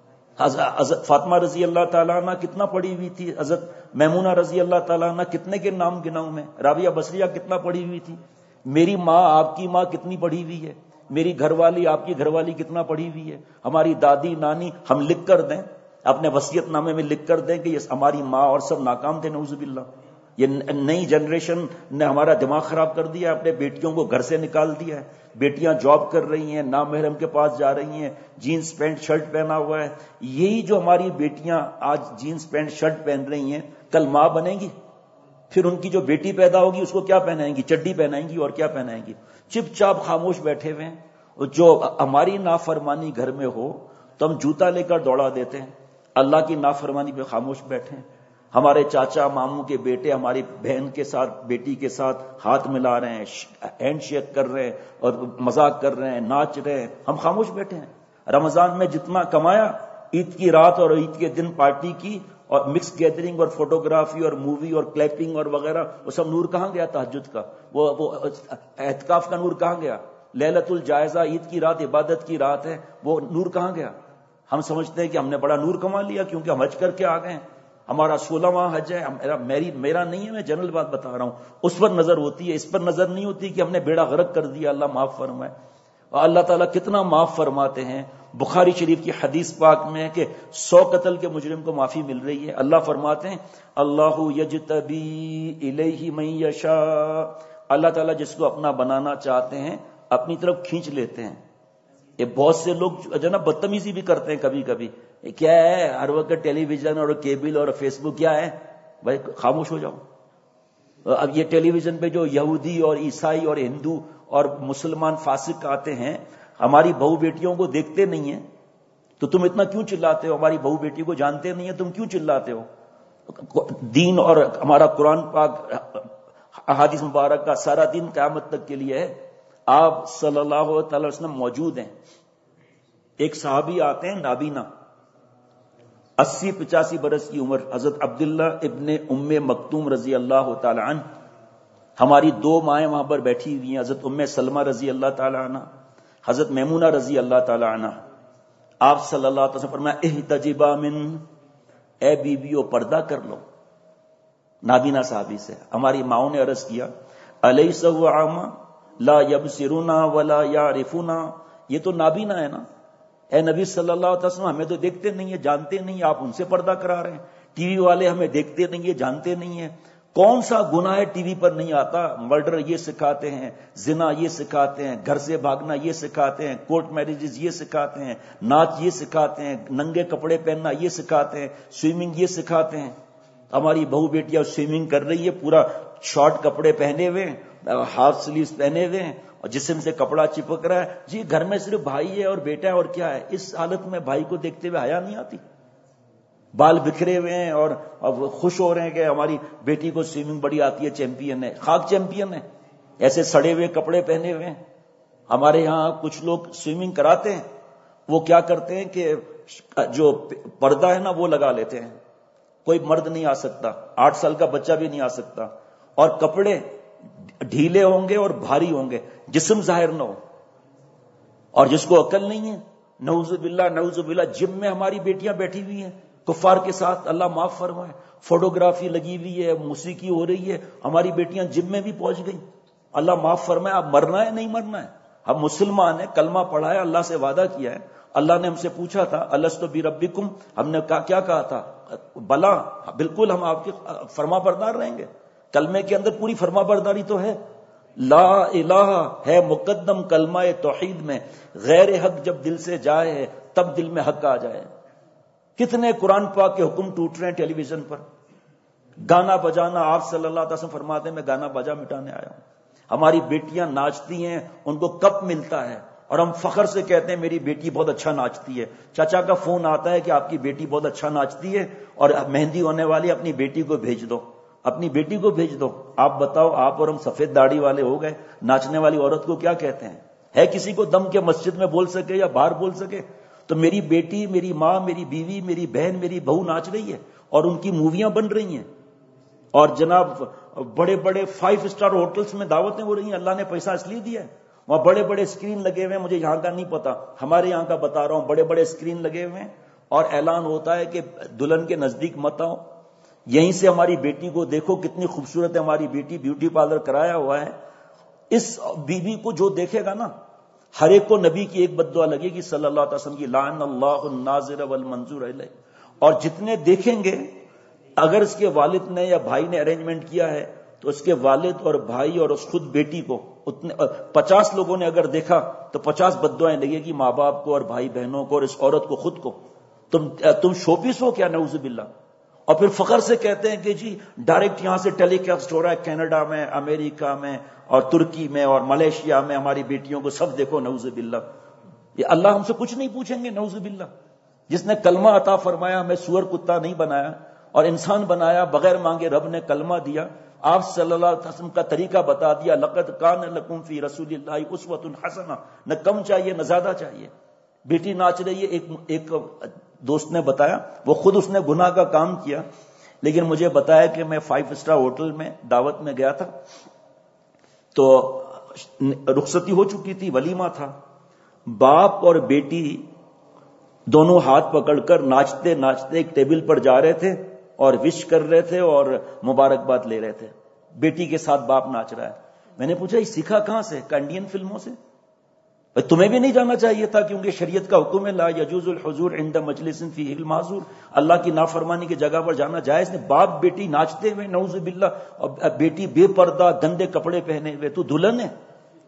حضرت فاطمہ رضی اللہ تعالیٰ عنہ کتنا پڑھی ہوئی تھی، حضرت میمونہ رضی اللہ تعالیٰ عنہ کتنے کے نام گناؤں میں، رابعہ بصریہ کتنا پڑھی ہوئی تھی، میری ماں آپ کی ماں کتنی پڑھی ہوئی ہے، میری گھر والی آپ کی گھر والی کتنا پڑھی ہوئی ہے، ہماری دادی نانی، ہم لکھ کر دیں اپنے وصیت نامے میں لکھ کر دیں کہ یہ ہماری ماں اور سب ناکام تھے، نعوذ باللہ۔ یہ نئی جنریشن نے ہمارا دماغ خراب کر دیا، اپنے بیٹیوں کو گھر سے نکال دیا ہے، بیٹیاں جاب کر رہی ہیں، نامحرم کے پاس جا رہی ہیں، جینز پینٹ شرٹ پہنا ہوا ہے۔ یہی جو ہماری بیٹیاں آج جینز پینٹ شرٹ پہن رہی ہیں کل ماں بنیں گی، پھر ان کی جو بیٹی پیدا ہوگی اس کو کیا پہنائیں گی، چڈی پہنائیں گی اور کیا پہنائیں گی، چپ چاپ خاموش بیٹھے ہوئے ہیں۔ جو ہماری نافرمانی گھر میں ہو تو ہم جوتا لے کر دوڑا دیتے ہیں، اللہ کی نافرمانی پہ خاموش بیٹھے ہیں۔ ہمارے چاچا ماموں کے بیٹے ہماری بہن کے ساتھ بیٹی کے ساتھ ہاتھ ملا رہے ہیں، ہینڈ شیک کر رہے ہیں اور مذاق کر رہے ہیں، ناچ رہے ہیں، ہم خاموش بیٹھے ہیں۔ رمضان میں جتنا کمایا عید کی رات اور عید کے دن پارٹی کی اور مکس گیدرنگ اور فوٹوگرافی اور مووی اور کلیپنگ اور وغیرہ، وہ سب نور کہاں گیا تہجد کا، وہ وہ اعتکاف کا نور کہاں گیا، لیلۃ الجائزہ عید کی رات عبادت کی رات ہے، وہ نور کہاں گیا؟ ہم سمجھتے ہیں کہ ہم نے بڑا نور کما لیا کیونکہ ہم حج کر کے آ گئے ہیں، ہمارا سولہواں حج ہے، میرا میری میرا نہیں ہے، میں جنرل بات بتا رہا ہوں، اس پر نظر ہوتی ہے، اس پر نظر نہیں ہوتی کہ ہم نے بیڑا غرق کر دیا، اللہ معاف فرمائے۔ اور اللہ تعالیٰ کتنا معاف فرماتے ہیں، بخاری شریف کی حدیث پاک میں ہے کہ سو قتل کے مجرم کو معافی مل رہی ہے۔ اللہ فرماتے ہیں اللہ یجتبی الیہ من یشاء، اللہ تعالیٰ جس کو اپنا بنانا چاہتے ہیں اپنی طرف کھینچ لیتے ہیں۔ یہ بہت سے لوگ جو نا بدتمیزی بھی کرتے ہیں کبھی کبھی، کیا ہے ہر وقت ٹیلی ویژن اور کیبل اور فیس بک، کیا ہے بھائی خاموش ہو جاؤ۔ اب یہ ٹیلی ویژن پہ جو یہودی اور عیسائی اور ہندو اور مسلمان فاسق آتے ہیں، ہماری بہو بیٹیوں کو دیکھتے نہیں ہیں تو تم اتنا کیوں چلاتے ہو، ہماری بہو بیٹی کو جانتے نہیں ہیں تم کیوں چلاتے ہو؟ دین اور ہمارا قرآن پاک احادیث مبارک کا سارا دین قیامت تک کے لیے ہے۔ آپ صلی اللہ تعالی وسلم موجود ہیں، ایک صحابی آتے ہیں نابینا، اسی پچاسی برس کی عمر، حضرت عبداللہ ابن ام مکتوم رضی اللہ تعالی عنہ، ہماری دو مائیں وہاں پر بیٹھی ہوئی ہیں، حضرت ام سلمہ رضی اللہ تعالی عنہ، حضرت میمونہ رضی اللہ تعالی عنہ۔ آپ صلی اللہ علیہ وسلم فرمایا احتجبا من، اے بیویو پردہ کر لو، نابینا صحابی سے۔ ہماری ماؤں نے عرض کیا الیس هو اعمی لا یبصرنا ولا یعرفنا، یہ تو نابینا ہے نا، اے نبی صلی اللہ علیہ وسلم ہمیں تو دیکھتے نہیں ہیں، جانتے نہیں، آپ ان سے پردہ کرا رہے ہیں۔ ٹی وی والے ہمیں دیکھتے نہیں ہیں، جانتے نہیں ہیں، کون سا گناہ ٹی وی پر نہیں آتا؟ مرڈر یہ سکھاتے ہیں، زنا یہ سکھاتے ہیں، گھر سے بھاگنا یہ سکھاتے ہیں، کورٹ میرجز یہ سکھاتے ہیں، ناچ یہ سکھاتے ہیں، ننگے کپڑے پہننا یہ سکھاتے ہیں، سوئمنگ یہ سکھاتے ہیں۔ ہماری بہو بیٹیاں سوئمنگ کر رہی ہے، پورا شارٹ کپڑے پہنے ہوئے، ہاف سلیوز پہنے ہوئے ہیں اور جسم سے کپڑا چپک رہا ہے، جی گھر میں صرف بھائی ہے اور بیٹا ہے اور کیا ہے؟ اس حالت میں بھائی کو دیکھتے ہوئے حیا نہیں آتی؟ بال بکھرے ہوئے ہیں اور اب خوش ہو رہے ہیں کہ ہماری بیٹی کو سوئمنگ بڑی آتی ہے، چیمپئن ہے، خاک چیمپئن ہے، ایسے سڑے ہوئے کپڑے پہنے ہوئے ہیں۔ ہمارے ہاں کچھ لوگ سوئمنگ کراتے ہیں، وہ کیا کرتے ہیں کہ جو پردہ ہے نا وہ لگا لیتے ہیں، کوئی مرد نہیں آ سکتا، آٹھ سال کا بچہ بھی نہیں آ سکتا، اور کپڑے ڈھیلے ہوں گے اور بھاری ہوں گے، جسم ظاہر نہ ہو۔ اور جس کو عقل نہیں ہے، نعوذ باللہ نعوذ باللہ، جم میں ہماری بیٹیاں بیٹھی ہوئی ہیں کفار کے ساتھ، اللہ معاف فرمائے، فوٹوگرافی لگی ہوئی ہے، موسیقی ہو رہی ہے، ہماری بیٹیاں جم میں بھی پہنچ گئی، اللہ معاف فرمائے۔ اب مرنا ہے نہیں مرنا ہے؟ ہم مسلمان ہیں، کلمہ پڑھا ہے، اللہ سے وعدہ کیا ہے، اللہ نے ہم سے پوچھا تھا الستو بربکم، ہم نے کیا کہا تھا؟ بلا، بالکل ہم آپ کے فرما بردار رہیں گے۔ کلمے کے اندر پوری فرما برداری تو ہے، لا الہ ہے مقدم کلمہ توحید میں، غیر حق جب دل سے جائے ہے تب دل میں حق آ جائے۔ کتنے قرآن پاک کے حکم ٹوٹ رہے ہیں ٹیلی ویژن پر، گانا بجانا، آپ صلی اللہ علیہ وسلم فرماتے ہیں میں گانا بجا مٹانے آیا ہوں۔ ہماری بیٹیاں ناچتی ہیں، ان کو کب ملتا ہے، اور ہم فخر سے کہتے ہیں میری بیٹی بہت اچھا ناچتی ہے۔ چچا کا فون آتا ہے کہ آپ کی بیٹی بہت اچھا ناچتی ہے اور مہندی ہونے والی، اپنی بیٹی کو بھیج دو، اپنی بیٹی کو بھیج دو۔ آپ بتاؤ، آپ اور ہم سفید داڑھی والے ہو گئے، ناچنے والی عورت کو کیا کہتے ہیں؟ ہے کسی کو دم کے مسجد میں بول سکے یا باہر بول سکے؟ تو میری بیٹی، میری ماں، میری بیوی، میری بہن، میری بہو ناچ رہی ہے اور ان کی موویاں بن رہی ہیں۔ اور جناب بڑے بڑے فائیو اسٹار ہوٹلز میں دعوتیں ہو رہی ہیں. اللہ نے پیسہ اس لیے دیا ہے. وہاں بڑے بڑے اسکرین لگے ہوئے ہیں, مجھے یہاں کا نہیں پتا, ہمارے یہاں کا بتا رہا ہوں, بڑے بڑے اسکرین لگے ہوئے ہیں اور اعلان ہوتا ہے کہ دلہن کے نزدیک مت آؤ, یہیں سے ہماری بیٹی کو دیکھو کتنی خوبصورت ہے ہماری بیٹی, بیوٹی پارلر کرایا ہوا ہے. اس بیوی کو جو دیکھے گا نا, ہر ایک کو نبی کی ایک بد دعا لگے گی صلی اللہ علیہ وسلم کی, لعن اللہ الناظر والمنظور الیہ. اور جتنے دیکھیں گے, اگر اس کے والد نے یا بھائی نے ارینجمنٹ کیا ہے تو اس کے والد اور بھائی اور اس خود بیٹی کو, اتنے پچاس لوگوں نے اگر دیکھا تو پچاس بد دعائیں لگے گی ماں باپ کو اور بھائی بہنوں کو اور اس عورت کو خود کو. تم تم شو پیس ہو کیا, نعوذ باللہ. اور پھر فخر سے کہتے ہیں کہ جی ڈائریکٹ یہاں سے ٹیلی کاسٹ ہو رہا ہے, کینیڈا میں, امریکہ میں اور ترکی میں اور ملیشیا میں, ہماری بیٹیوں کو سب دیکھو, نعوذ باللہ. یہ اللہ ہم سے کچھ نہیں پوچھیں گے, نعوذ باللہ. جس نے کلمہ عطا فرمایا, ہمیں سور کتا نہیں بنایا اور انسان بنایا, بغیر مانگے رب نے کلمہ دیا, آپ صلی اللہ علیہ وسلم کا طریقہ بتا دیا, لقد کان لکم فی رسول اللہ اسوۃ حسنہ. نہ کم چاہیے نہ زیادہ چاہیے. بیٹی ناچ رہی ہے, ایک ایک دوست نے بتایا, وہ خود اس نے گناہ کا کام کیا, لیکن مجھے بتایا کہ میں فائیو اسٹار ہوٹل میں دعوت میں گیا تھا, تو رخصتی ہو چکی تھی, ولیمہ تھا. باپ اور بیٹی دونوں ہاتھ پکڑ کر ناچتے ناچتے ایک ٹیبل پر جا رہے تھے اور وش کر رہے تھے اور مبارکباد لے رہے تھے. بیٹی کے ساتھ باپ ناچ رہا ہے. میں نے پوچھا یہ سیکھا کہاں سے؟ کہ انڈین فلموں سے. تمہیں بھی نہیں جانا چاہیے تھا, کیونکہ شریعت کا حکم ہے لا یجوز الحضور عند مجلس فیہ المعذور, اللہ کی نافرمانی کی جگہ پر جانا جائز نہیں. باپ بیٹی ناچتے ہوئے, نعوذ باللہ, اور بیٹی بے پردہ گندے کپڑے پہنے ہوئے, تو دلہن ہے.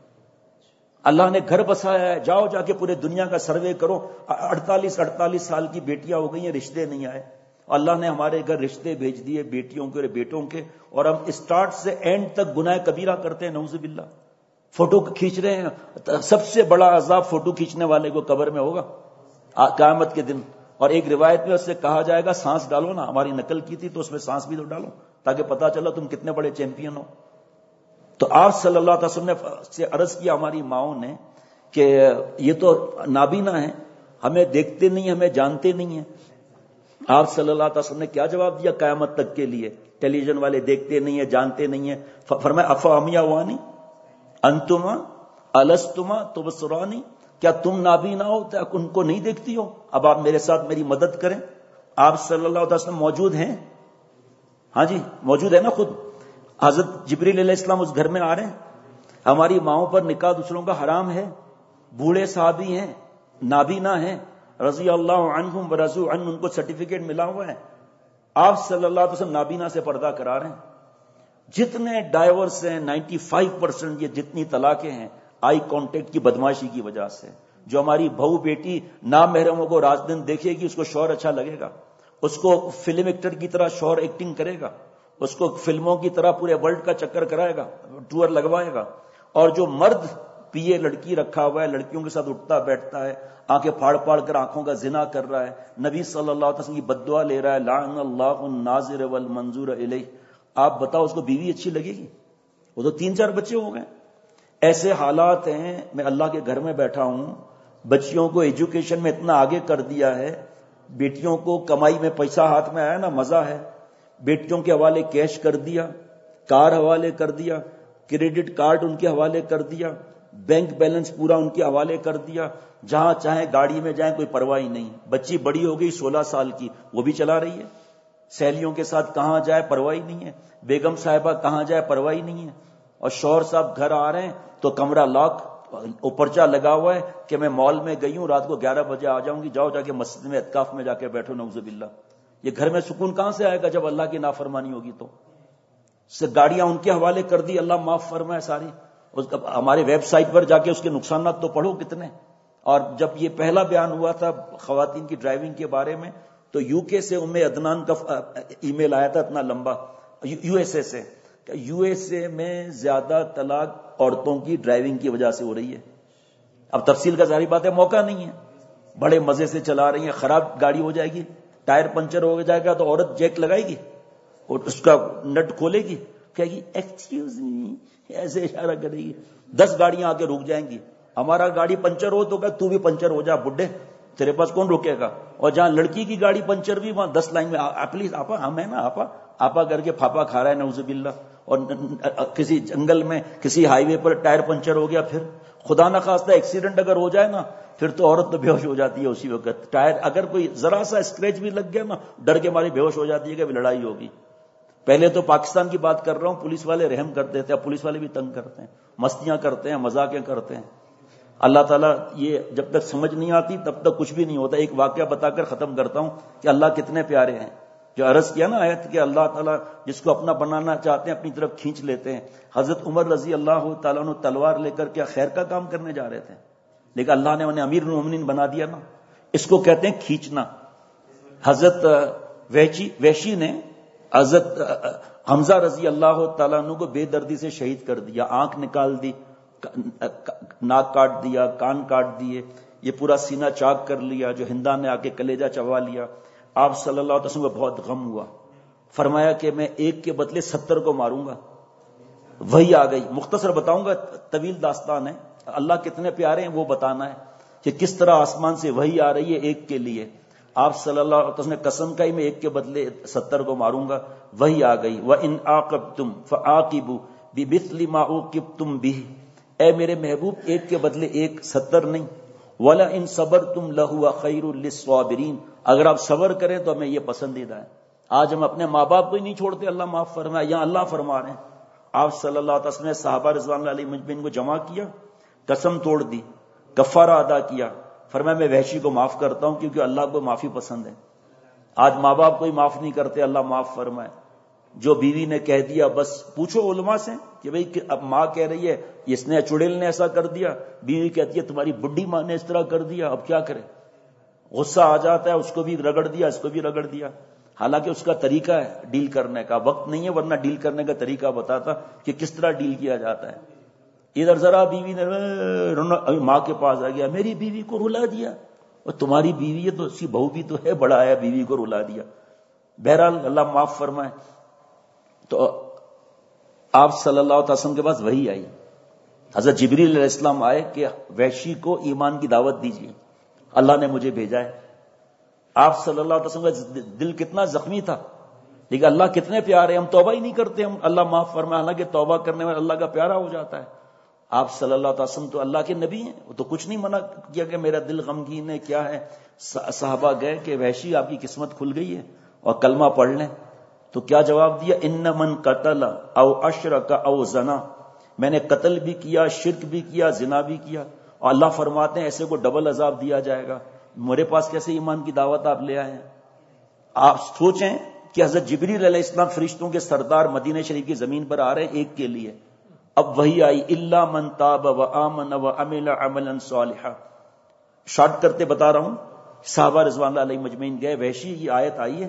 اللہ نے گھر بسایا ہے, جاؤ جا کے پورے دنیا کا سروے کرو. اڑتالیس اڑتالیس سال کی بیٹیاں ہو گئی ہیں, رشتے نہیں آئے. اللہ نے ہمارے گھر رشتے بھیج دیے بیٹیوں کے اور بیٹوں کے, اور ہم اسٹارٹ سے اینڈ تک گناہ کبیرہ کرتے ہیں, نعوذ باللہ. فوٹو کھینچ رہے ہیں, سب سے بڑا عذاب فوٹو کھینچنے والے کو قبر میں ہوگا قیامت کے دن. اور ایک روایت میں اس سے کہا جائے گا سانس ڈالو نا, ہماری نقل کی تھی تو اس میں سانس بھی تو ڈالو تاکہ پتا چلا تم کتنے بڑے چیمپئن ہو. تو آپ صلی اللہ علیہ وسلم نے سے عرض کیا ہماری ماؤں نے کہ یہ تو نابینا ہیں, ہمیں دیکھتے نہیں, ہمیں جانتے نہیں ہیں. آپ صلی اللہ علیہ وسلم نے کیا جواب دیا قیامت تک کے لیے؟ ٹیلی ویژن والے دیکھتے نہیں ہیں, جانتے نہیں ہیں. فرمایا افا امیہ وانی انتما الستما تبصرانی, کیا تم نابینا ہو تو ان کو نہیں دیکھتی ہو؟ اب آپ میرے ساتھ میری مدد کریں. آپ صلی اللہ علیہ وسلم موجود ہیں, ہاں جی موجود ہے نا خود. حضرت جبریل علیہ السلام اس گھر میں آ رہے ہیں. ہماری ماؤں پر نکاح دوسروں کا حرام ہے. بوڑھے صحابی ہیں, نابینا ہیں, رضی اللہ عنہم ورضوا عنہ, ان کو سرٹیفکیٹ ملا ہوا ہے. آپ صلی اللہ علیہ وسلم نابینا سے پردہ کرا رہے ہیں. جتنے ڈائیورس ہیں نائنٹی فائیو پرسینٹ, یہ جتنی طلاقیں ہیں آئی کانٹیکٹ کی بدماشی کی وجہ سے. جو ہماری بہو بیٹی نامحرموں کو رات دن دیکھے گی, اس کو شوہر اچھا لگے گا, اس کو فلم ایکٹر کی طرح شوہر ایکٹنگ کرے گا, اس کو فلموں کی طرح پورے ورلڈ کا چکر کرائے گا, ٹور لگوائے گا. اور جو مرد پیے لڑکی رکھا ہوا ہے, لڑکیوں کے ساتھ اٹھتا بیٹھتا ہے, آنکھیں پھاڑ پھاڑ کر آنکھوں کا زنا کر رہا ہے, نبی صلی اللہ علیہ وسلم کی بد دعا لے رہا ہے, لعن اللہ الناظر والمنظور الیہ. آپ بتاؤ اس کو بیوی اچھی لگے گی؟ وہ تو تین چار بچے ہو گئے. ایسے حالات ہیں. میں اللہ کے گھر میں بیٹھا ہوں, بچیوں کو ایجوکیشن میں اتنا آگے کر دیا ہے, بیٹیوں کو کمائی میں پیسہ ہاتھ میں آیا نا, مزہ ہے. بیٹیوں کے حوالے کیش کر دیا, کار حوالے کر دیا, کریڈٹ کارڈ ان کے حوالے کر دیا, بینک بیلنس پورا ان کے حوالے کر دیا. جہاں چاہیں گاڑی میں جائیں, کوئی پرواہ نہیں. بچی بڑی ہو گئی سولہ سال کی, وہ بھی چلا رہی ہے. سہیلیوں کے ساتھ کہاں جائے پرواہ نہیں ہے. بیگم صاحبہ کہاں جائے پرواہ نہیں ہے. اور شوہر صاحب گھر آ رہے ہیں تو کمرہ لاک, اوپرچا لگا ہوا ہے کہ میں مال میں گئی ہوں, رات کو گیارہ بجے آ جاؤں گی, جاؤ جا کے مسجد میں اعتکاف میں جا کے بیٹھو. نعوذ باللہ. یہ گھر میں سکون کہاں سے آئے گا جب اللہ کی نافرمانی ہوگی؟ تو سے گاڑیاں ان کے حوالے کر دی, اللہ معاف فرمائے ساری. ہمارے ویب سائٹ پر جا کے اس کے نقصانات تو پڑھو کتنے. اور جب یہ پہلا بیان ہوا تھا خواتین کی ڈرائیونگ کے بارے میں, تو یو کے سے ام عدنان کا ای میل آیا تھا اتنا لمبا, یو ایس اے سے. یو ایس اے میں زیادہ طلاق عورتوں کی ڈرائیونگ کی وجہ سے ہو رہی ہے. اب تفصیل کا ظاہری بات ہے موقع نہیں ہے, بڑے مزے سے چلا رہی ہیں, خراب گاڑی ہو جائے گی, ٹائر پنچر ہو جائے گا تو عورت جیک لگائے گی اور اس کا نٹ کھولے گی, کہے گی ایکسکیوز می, ایسے اشارہ کرے گی. دس گاڑیاں آگے رک جائیں گی. ہمارا گاڑی پنچر ہو تو کہ تو بھی پنچر ہو جا بڈھے, تیرے پاس کون روکے گا. اور جہاں لڑکی کی گاڑی پنچر بھی, وہاں دس لائن میں پلیز آپا, ہم ہیں نا آپا, آپا کر کے پھاپا کھا رہا ہے نعوذ باللہ، اور کسی جنگل میں کسی ہائی وے پر ٹائر پنچر ہو گیا، پھر خدا نہ خواستہ ایکسیڈنٹ اگر ہو جائے نا، پھر تو عورت تو بے ہوش ہو جاتی ہے اسی وقت. ٹائر اگر کوئی ذرا سا اسکریچ بھی لگ گیا نا، ڈر کے ماری بے ہوش ہو جاتی ہے کہ لڑائی ہوگی. پہلے تو پاکستان کی بات کر رہا ہوں، پولیس والے رحم کرتے تھے، اب پولیس والے بھی تنگ کرتے ہیں، مستیاں کرتے ہیں، مذاقیں کرتے ہیں. اللہ تعالیٰ یہ جب تک سمجھ نہیں آتی تب تک کچھ بھی نہیں ہوتا. ایک واقعہ بتا کر ختم کرتا ہوں کہ اللہ کتنے پیارے ہیں. جو عرض کیا نا آیت کہ اللہ تعالیٰ جس کو اپنا بنانا چاہتے ہیں اپنی طرف کھینچ لیتے ہیں. حضرت عمر رضی اللہ تعالیٰ عنہ تلوار لے کر کیا خیر کا کام کرنے جا رہے تھے، لیکن اللہ نے انہیں امیر المومنین بنا دیا نا. اس کو کہتے ہیں کھینچنا. حضرت وحشی نے حضرت حمزہ رضی اللہ تعالیٰ عنہ کو بے دردی سے شہید کر دیا، آنکھ نکال دی، ناک کاٹ دیا، کان کاٹ دیے، یہ پورا سینہ چاک کر لیا، جو ہندا نے آ کے کلیجہ چبا لیا. آپ صلی اللہ علیہ وسلم کو بہت غم ہوا، فرمایا کہ میں ایک کے بدلے ستر کو ماروں گا. وہی آ گئی. مختصر بتاؤں گا، طویل داستان ہے. اللہ کتنے پیارے ہیں وہ بتانا ہے کہ کس طرح آسمان سے وہی آ رہی ہے ایک کے لیے. آپ صلی اللہ علیہ وسلم نے قسم کہی میں ایک کے بدلے ستر کو ماروں گا. وہی آ گئی. وَإِنْ عَاقَبْتُمْ فَعَاقِبُوا بِمِثْلِ مَا عُوقِبْتُمْ بِهِ. اے میرے محبوب ایک کے بدلے ایک، ستر نہیں. وَلَئِنْ صَبَرْتُمْ لَهُوَ خَيْرٌ لِلصَّابِرِينَ. اگر آپ صبر کریں تو ہمیں یہ پسندیدہ ہے. آج ہم اپنے ماں باپ کو ہی نہیں چھوڑتے، اللہ معاف فرمائے. یہاں اللہ فرما رہے ہیں. آپ صلی اللہ علیہ وسلم نے صحابہ رضوان اللہ علیہم اجمعین کو جمع کیا، قسم توڑ دی، کفارہ ادا کیا، فرمایا میں وحشی کو معاف کرتا ہوں کیونکہ اللہ کو معافی پسند ہے. آج ماں باپ کو ہی معاف نہیں کرتے، اللہ معاف فرمائے. جو بیوی نے کہہ دیا، بس پوچھو علماء سے کہ بھئی اب ماں کہہ رہی ہے اس نے چڑیل نے ایسا کر دیا، بیوی کہتی ہے تمہاری بڈھی ماں نے اس طرح کر دیا، اب کیا کرے. غصہ آ جاتا ہے، اس کو بھی رگڑ دیا، اس کو بھی رگڑ دیا. حالانکہ اس کا طریقہ ہے ڈیل کرنے کا، وقت نہیں ہے ورنہ ڈیل کرنے کا طریقہ بتاتا کہ کس طرح ڈیل کیا جاتا ہے. ادھر ذرا بیوی نے ماں کے پاس آ گیا، میری بیوی کو رلا دیا. اور تمہاری بیوی ہے تو اسی بہو بھی تو ہے، بڑا آیا بیوی کو رلا دیا. بہرحال اللہ معاف فرمائے. تو آپ صلی اللہ علیہ وسلم کے پاس وحی آئی. حضرت جبریل علیہ السلام آئے کہ وحشی کو ایمان کی دعوت دیجیے، اللہ نے مجھے بھیجا ہے. آپ صلی اللہ علیہ وسلم کا دل کتنا زخمی تھا، لیکن اللہ کتنے پیارے. ہم توبہ ہی نہیں کرتے، ہم اللہ معاف فرمائے. حالانکہ توبہ کرنے میں اللہ کا پیارا ہو جاتا ہے. آپ صلی اللہ علیہ وسلم تو اللہ کے نبی ہیں، وہ تو کچھ نہیں منع کیا کہ میرا دل غمگین ہے کیا ہے. صحابہ گئے کہ وحشی آپ کی قسمت کھل گئی ہے اور کلمہ پڑھ لیں. تو کیا جواب دیا؟ ان من قتل او اشرک او زنا. میں نے قتل بھی کیا، شرک بھی کیا، زنا بھی کیا. اور اللہ فرماتے ہیں ایسے کو ڈبل عذاب دیا جائے گا. میرے پاس کیسے ایمان کی دعوت آپ لے آئے ہیں؟ آپ سوچیں کہ حضرت جبریل علیہ السلام فرشتوں کے سردار مدینہ شریف کی زمین پر آ رہے ہیں ایک کے لیے. اب وہی آئی الا من تاب و آمن و عمل عملا صالحا. شارٹ کرتے بتا رہا ہوں. صحابہ رضوان اللہ علیہم اجمعین گئے، وحشی یہ آیت آئی ہے،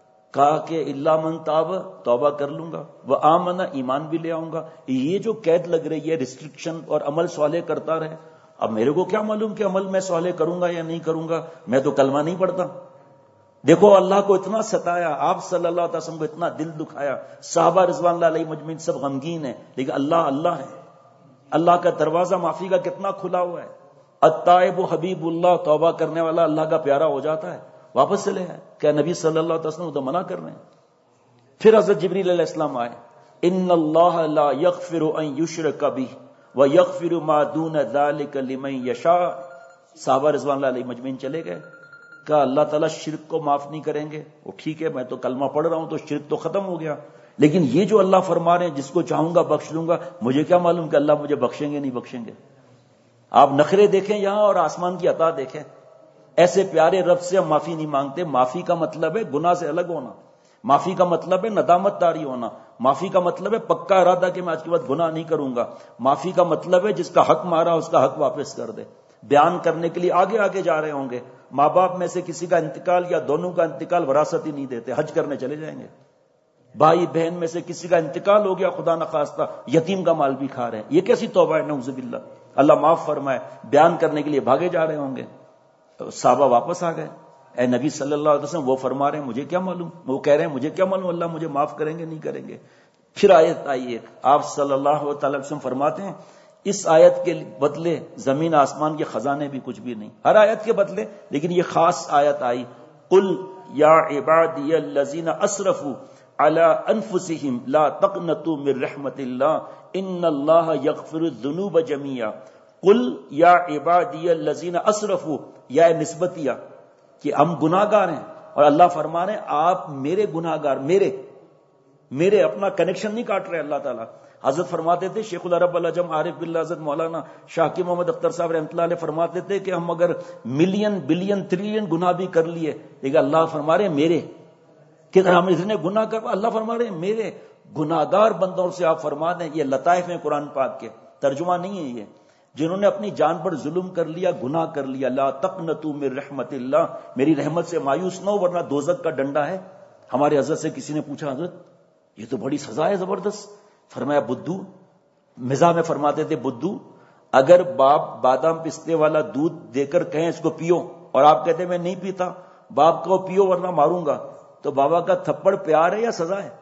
کہا کہ الا من تاب توبہ کر لوں گا، و آمن ایمان بھی لے آؤں گا. یہ جو قید لگ رہی ہے ریسٹرکشن، اور عمل صالح کرتا رہے. اب میرے کو کیا معلوم کہ عمل میں صالح کروں گا یا نہیں کروں گا، میں تو کلمہ نہیں پڑھتا. دیکھو اللہ کو اتنا ستایا، آپ صلی اللہ علیہ وسلم کو اتنا دل دکھایا. صحابہ رضوان اللہ علیہ مجمعین سب غمگین ہیں، لیکن اللہ اللہ ہے. اللہ کا دروازہ معافی کا کتنا کھلا ہوا ہے. التائب حبیب اللہ، توبہ کرنے والا اللہ کا پیارا ہو جاتا ہے، واپس چلے ہیں. کیا نبی صلی اللہ علیہ وسلم تو منع کر رہے ہیں؟ پھر حضرت جبریل علیہ السلام آئے. ان اللہ لا یغفر ان یشرک بہ ویغفر ما دون ذلک لمن یشاء. صحابہ رضوان اللہ علیہ مجمعین چلے گئے. کہا اللہ تعالیٰ شرک کو معاف نہیں کریں گے. وہ ٹھیک ہے، میں تو کلمہ پڑھ رہا ہوں تو شرک تو ختم ہو گیا، لیکن یہ جو اللہ فرما رہے ہیں جس کو چاہوں گا بخش دوں گا، مجھے کیا معلوم کہ اللہ مجھے بخشیں گے نہیں بخشیں گے. آپ نخرے دیکھیں یہاں اور آسمان کی عطا دیکھیں. ایسے پیارے رب سے ہم معافی نہیں مانگتے. معافی کا مطلب ہے گناہ سے الگ ہونا، معافی کا مطلب ہے ندامت داری ہونا، معافی کا مطلب ہے پکا ارادہ کہ میں آج کے بعد گناہ نہیں کروں گا. معافی کا مطلب ہے جس کا حق مارا اس کا حق واپس کر دے. بیان کرنے کے لیے آگے آگے جا رہے ہوں گے. ماں باپ میں سے کسی کا انتقال یا دونوں کا انتقال وراثت ہی نہیں دیتے، حج کرنے چلے جائیں گے. بھائی بہن میں سے کسی کا انتقال ہو گیا، خدا نخواستہ یتیم کا مال بھی کھا رہے ہیں. یہ کیسی توبہ ہے، نعوذ باللہ. اللہ معاف فرمائے. بیان کرنے کے لیے بھاگے جا رہے ہوں گے. صحابہ واپس آ گئے. اے نبی صلی اللہ علیہ وسلم، وہ فرما رہے ہیں مجھے کیا معلوم، وہ کہہ رہے ہیں مجھے کیا معلوم اللہ مجھے معاف کریں گے نہیں کریں گے. پھر آیت آئی ایک، آپ صلی اللہ علیہ وسلم فرماتے ہیں اس آیت کے بدلے زمین آسمان کے خزانے بھی کچھ بھی نہیں. ہر آیت کے بدلے، لیکن یہ خاص آیت آئی. قل یا عبادی الذین اسرفوا علی انفسہم لا تقنطوا من رحمت اللہ ان اللہ یغفر الذنوب جميعا قل یا عبادی الذین اسرفوا، یا نسبتیہ کہ ہم گناہ گار ہیں، اور اللہ فرما رہے ہیں آپ میرے گناہ گار، میرے میرے اپنا کنیکشن نہیں کاٹ رہے اللہ تعالیٰ. حضرت فرماتے تھے شیخ العرب العجم عارف باللہ حضرت مولانا شاکی محمد اختر صاحب رحمۃ اللہ علیہ فرماتے تھے کہ ہم اگر ملین بلین ٹریلین گناہ بھی کر لیے لیکن اللہ فرما رہے ہیں میرے، کہ ہم اتنے گناہ کر، اللہ فرما رہے ہیں میرے گناہ گار بندوں سے آپ فرما دیں. یہ لطائف ہیں قرآن پاک کے، ترجمہ نہیں ہے یہ. جنہوں نے اپنی جان پر ظلم کر لیا، گناہ کر لیا، لا تقنطوا من رحمت اللہ، میری رحمت سے مایوس نہ ہو ورنہ دوزخ کا ڈنڈا ہے. ہمارے حضرت سے کسی نے پوچھا حضرت یہ تو بڑی سزا ہے زبردست. فرمایا بدھو، مزاح میں فرماتے تھے بدھو اگر باپ بادام پستے والا دودھ دے کر کہیں اس کو پیو اور آپ کہتے میں نہیں پیتا، باپ کو پیو ورنہ ماروں گا، تو بابا کا تھپڑ پیار ہے یا سزا ہے؟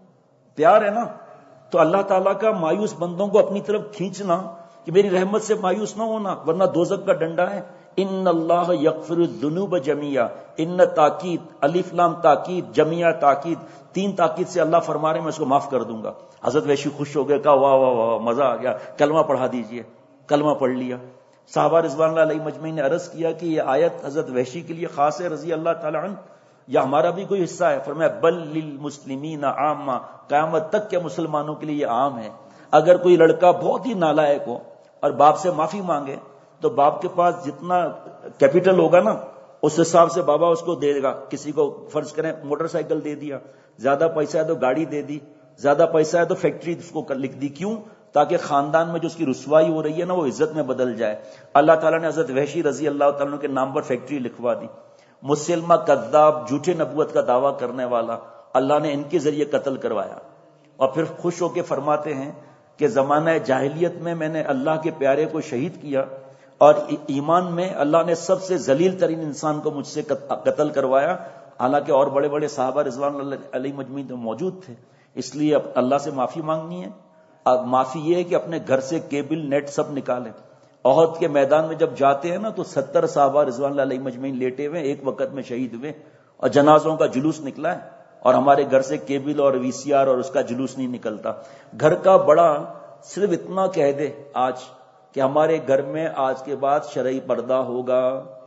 پیار ہے نا. تو اللہ تعالیٰ کا مایوس بندوں کو اپنی طرف کھینچنا کہ میری رحمت سے مایوس نہ ہونا ورنہ دوزخ کا ڈنڈا ہے. ان اللہ یغفر الذنوب جميعا، ان تاکید، الف لام تاکید، جميعا تاکید، تین تاکید سے اللہ فرما رہے ہیں میں اس کو معاف کر دوں گا. حضرت ویشی خوش ہو گئے، کہا واہ واہ واہ مزہ آ گیا، کلمہ پڑھا دیجئے. کلمہ پڑھ لیا. صحابہ رضوان اللہ علیہ مجمعین نے عرض کیا کہ یہ آیت حضرت ویشی کے لیے خاص ہے رضی اللہ تعالی عنہ یا ہمارا بھی کوئی حصہ ہے؟ فرمایا بل للمسلمین عامہ، قیامت تک کے مسلمانوں کے لیے یہ عام ہے. اگر کوئی لڑکا بہت ہی نالائق ہو اور باپ سے معافی مانگے تو باپ کے پاس جتنا کیپٹل ہوگا نا اس حساب سے بابا اس کو دے گا. کسی کو فرض کریں موٹر سائیکل دے دیا، زیادہ پیسہ ہے تو گاڑی دے دی، زیادہ پیسہ ہے تو فیکٹری اس کو لکھ دی. کیوں؟ تاکہ خاندان میں جو اس کی رسوائی ہو رہی ہے نا وہ عزت میں بدل جائے. اللہ تعالیٰ نے حضرت وحشی رضی اللہ تعالیٰ کے نام پر فیکٹری لکھوا دی. مسلمہ کذاب، جھوٹے نبوت کا دعویٰ کرنے والا، اللہ نے ان کے ذریعے قتل کروایا. اور پھر خوش ہو کے فرماتے ہیں کہ زمانہ جاہلیت میں میں نے اللہ کے پیارے کو شہید کیا اور ایمان میں اللہ نے سب سے ذلیل ترین انسان کو مجھ سے قتل کروایا. حالانکہ اور بڑے بڑے صحابہ رضوان اللہ علیہ مجمعین تو موجود تھے. اس لیے اب اللہ سے معافی مانگنی ہے. اب معافی یہ ہے کہ اپنے گھر سے کیبل نیٹ سب نکالیں. احد کے میدان میں جب جاتے ہیں نا تو ستر صحابہ رضوان اللہ علیہ مجمعین لیٹے ہوئے ایک وقت میں شہید ہوئے اور جنازوں کا جلوس نکلا ہے، اور ہمارے گھر سے کیبل اور وی سی آر اور اس کا جلوس نہیں نکلتا. گھر کا بڑا صرف اتنا کہہ دے آج کہ ہمارے گھر میں آج کے بعد شرعی پردہ ہوگا،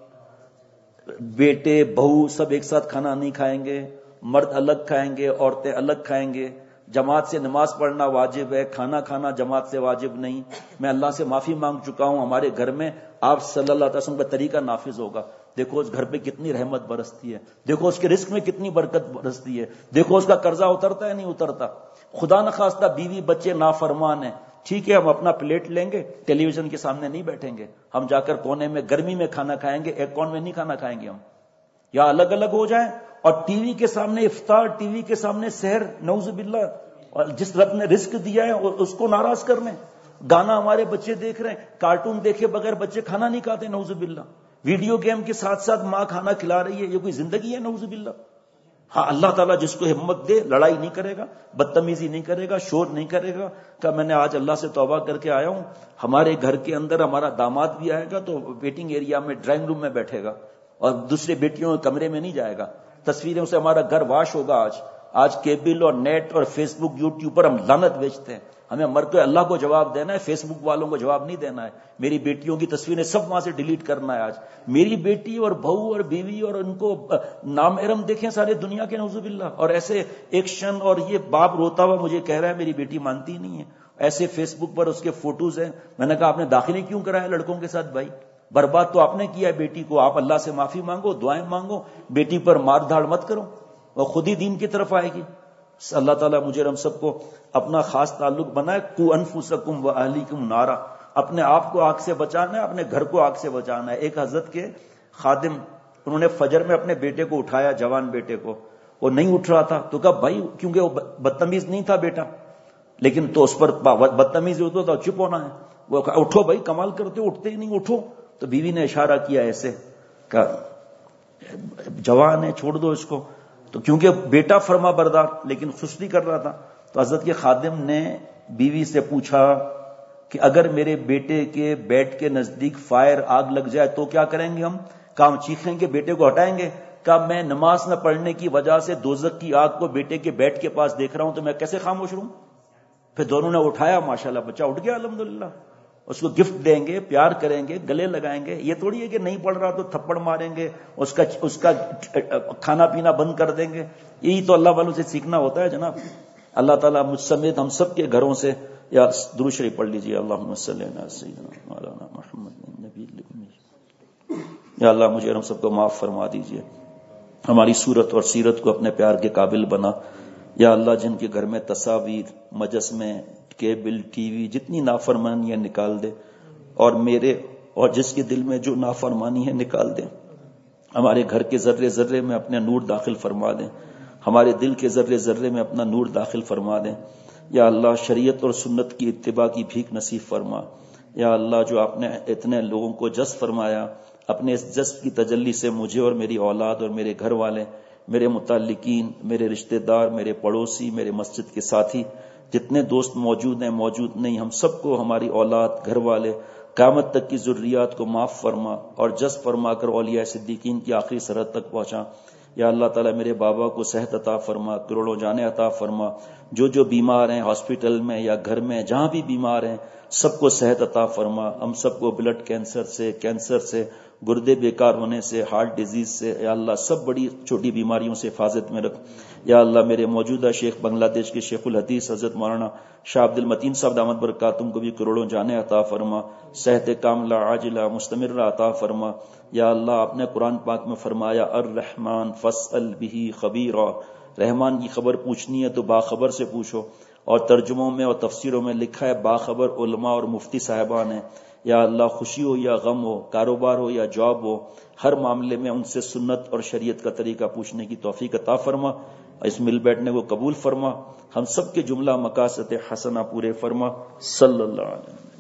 بیٹے بہو سب ایک ساتھ کھانا نہیں کھائیں گے، مرد الگ کھائیں گے، عورتیں الگ کھائیں گے، جماعت سے نماز پڑھنا واجب ہے، کھانا کھانا جماعت سے واجب نہیں. میں اللہ سے معافی مانگ چکا ہوں، ہمارے گھر میں آپ صلی اللہ علیہ وسلم کا طریقہ نافذ ہوگا. دیکھو اس گھر پہ کتنی رحمت برستی ہے، دیکھو اس کے رزق میں کتنی برکت برستی ہے، دیکھو اس کا قرضہ اترتا ہے نہیں اترتا. خدا نخواستہ بیوی بچے نافرمان ہیں، ٹھیک ہے ہم اپنا پلیٹ لیں گے، ٹیلی ویژن کے سامنے نہیں بیٹھیں گے، ہم جا کر کونے میں گرمی میں کھانا کھائیں گے، ایک کون میں نہیں کھانا کھائیں گے ہم، یا الگ الگ ہو جائیں. اور ٹی وی کے سامنے افطار، ٹی وی کے سامنے سحر، نعوذ باللہ. اور جس رب نے رزق دیا ہے اس کو ناراض کر لیں. گانا ہمارے بچے دیکھ رہے ہیں، کارٹون دیکھے بغیر بچے کھانا نہیں کھاتے، نعوذ باللہ. ویڈیو گیم کے ساتھ ساتھ ماں کھانا کھلا رہی ہے، یہ کوئی زندگی ہے؟ نعوذ باللہ. ہاں اللہ تعالیٰ جس کو ہمت دے لڑائی نہیں کرے گا، بدتمیزی نہیں کرے گا، شور نہیں کرے گا. کہ میں نے آج اللہ سے توبہ کر کے آیا ہوں، ہمارے گھر کے اندر ہمارا داماد بھی آئے گا تو ویٹنگ ایریا میں ڈرائنگ روم میں بیٹھے گا اور دوسرے بیٹیوں کے کمرے میں نہیں جائے گا. تصویروں سے ہمارا گھر واش ہوگا. آج آج کیبل اور نیٹ اور فیس بک یوٹیوب پر ہم لعنت بیچتے ہیں. ہمیں مر کے اللہ کو جواب دینا ہے، فیس بک والوں کو جواب نہیں دینا ہے. میری بیٹیوں کی تصویریں سب وہاں سے ڈیلیٹ کرنا ہے. آج میری بیٹی اور بہو اور بیوی اور ان کو نام ارم دیکھیں سارے دنیا کے، نعوذ باللہ. اور ایسے ایکشن، اور یہ باپ روتا ہوا مجھے کہہ رہا ہے میری بیٹی مانتی نہیں ہے. ایسے فیس بک پر اس کے فوٹوز ہیں. میں نے کہا آپ نے داخلے کیوں کرایا لڑکوں کے ساتھ بھائی؟ برباد تو آپ نے کیا ہے بیٹی کو. آپ اللہ سے معافی مانگو، دعائیں مانگو، بیٹی پر مار دھاڑ مت کرو، وہ خود ہی دین کی طرف آئے گی. اللہ تعالیٰ مجھے ہم سب کو اپنا خاص تعلق بنائے. قو انفسکم واہلیکم نارا، اپنے آپ کو آگ سے بچانا ہے، اپنے گھر کو آگ سے بچانا ہے. ایک حضرت کے خادم، انہوں نے فجر میں اپنے بیٹے کو اٹھایا، جوان بیٹے کو، وہ نہیں اٹھ رہا تھا تو کہا بھائی، کیونکہ وہ بدتمیز نہیں تھا بیٹا، لیکن تو اس پر بدتمیز ہوتا تو چپ ہونا ہے. وہ کہا اٹھو بھائی، کمال کرتے ہو، اٹھتے ہی نہیں، اٹھو. تو بیوی نے اشارہ کیا ایسے، کہا جوان ہے چھوڑ دو اس کو. تو کیونکہ بیٹا فرما بردار لیکن سستی کر رہا تھا، تو حضرت کے خادم نے بیوی سے پوچھا کہ اگر میرے بیٹے کے بیڈ کے نزدیک فائر آگ لگ جائے تو کیا کریں گے ہم؟ کام چیخیں گے، بیٹے کو ہٹائیں گے؟ کہا میں نماز نہ پڑھنے کی وجہ سے دوزخ کی آگ کو بیٹے کے بیٹ کے پاس دیکھ رہا ہوں تو میں کیسے خاموش رہوں؟ پھر دونوں نے اٹھایا، ماشاءاللہ بچہ اٹھ گیا الحمدللہ. اس کو گفٹ دیں گے، پیار کریں گے، گلے لگائیں گے. یہ تھوڑی ہے کہ نہیں پڑھ رہا تو تھپڑ ماریں گے، اس کا اس کا کھانا پینا بند کر دیں گے. یہی تو اللہ والوں سے سیکھنا ہوتا ہے جناب. اللہ تعالیٰ مجھ سمیت ہم سب کے گھروں سے یا درود شریف پڑھ لیجیے. اللہم صلی علی سیدنا مولانا محمد النبی الامی. یا اللہ مجھے اور ہم سب کو معاف فرما دیجیے، ہماری صورت اور سیرت کو اپنے پیار کے قابل بنا. یا اللہ جن کے گھر میں تصاویر، مجسمے، کیبل، ٹی وی، جتنی نافرمانی ہے نکال دے، اور میرے اور جس کے دل میں جو نافرمانی ہے نکال دے. ہمارے گھر کے ذرے ذرے میں اپنے نور داخل فرما دیں، ہمارے دل کے ذرے ذرے میں اپنا نور داخل فرما دیں. یا اللہ شریعت اور سنت کی اتباع کی بھیک نصیب فرما. یا اللہ جو آپ نے اتنے لوگوں کو جذب فرمایا، اپنے اس جذب کی تجلی سے مجھے اور میری اولاد اور میرے گھر والے، میرے متعلقین، میرے رشتہ دار، میرے پڑوسی، میرے مسجد کے ساتھی، جتنے دوست موجود ہیں موجود نہیں، ہم سب کو، ہماری اولاد، گھر والے، قیامت تک کی ذریات کو معاف فرما اور جذب فرما کر اولیاء صدیقین کی آخری سرحد تک پہنچا. یا اللہ تعالیٰ میرے بابا کو صحت عطا فرما، کروڑوں جانے عطا فرما. جو جو بیمار ہیں ہاسپٹل میں یا گھر میں، جہاں بھی بیمار ہیں، سب کو صحت عطا فرما. ہم سب کو بلڈ کینسر سے، کینسر سے، گردے بیکار ہونے سے، ہارٹ ڈیزیز سے، یا اللہ سب بڑی چھوٹی بیماریوں سے حفاظت میں رکھ. یا اللہ میرے موجودہ شیخ بنگلہ دیش کے شیخ الحدیث حضرت مولانا شاہ عبد المتین صاحب دامت برکاتہم کو بھی کروڑوں جانے عطا فرما، صحت کاملہ عاجلہ مستمرہ عطا فرما. یا اللہ آپ نے قرآن پاک میں فرمایا الرحمن فاسأل بہ خبیرا، رحمان کی خبر پوچھنی ہے تو باخبر سے پوچھو. اور ترجموں میں اور تفسیروں میں لکھا ہے باخبر علماء اور مفتی صاحبان ہیں. یا اللہ خوشی ہو یا غم ہو، کاروبار ہو یا جاب ہو، ہر معاملے میں ان سے سنت اور شریعت کا طریقہ پوچھنے کی توفیق عطا فرما. اس مل بیٹھنے کو قبول فرما، ہم سب کے جملہ مقاصد حسنہ پورے فرما. صلی اللہ علیہ وسلم.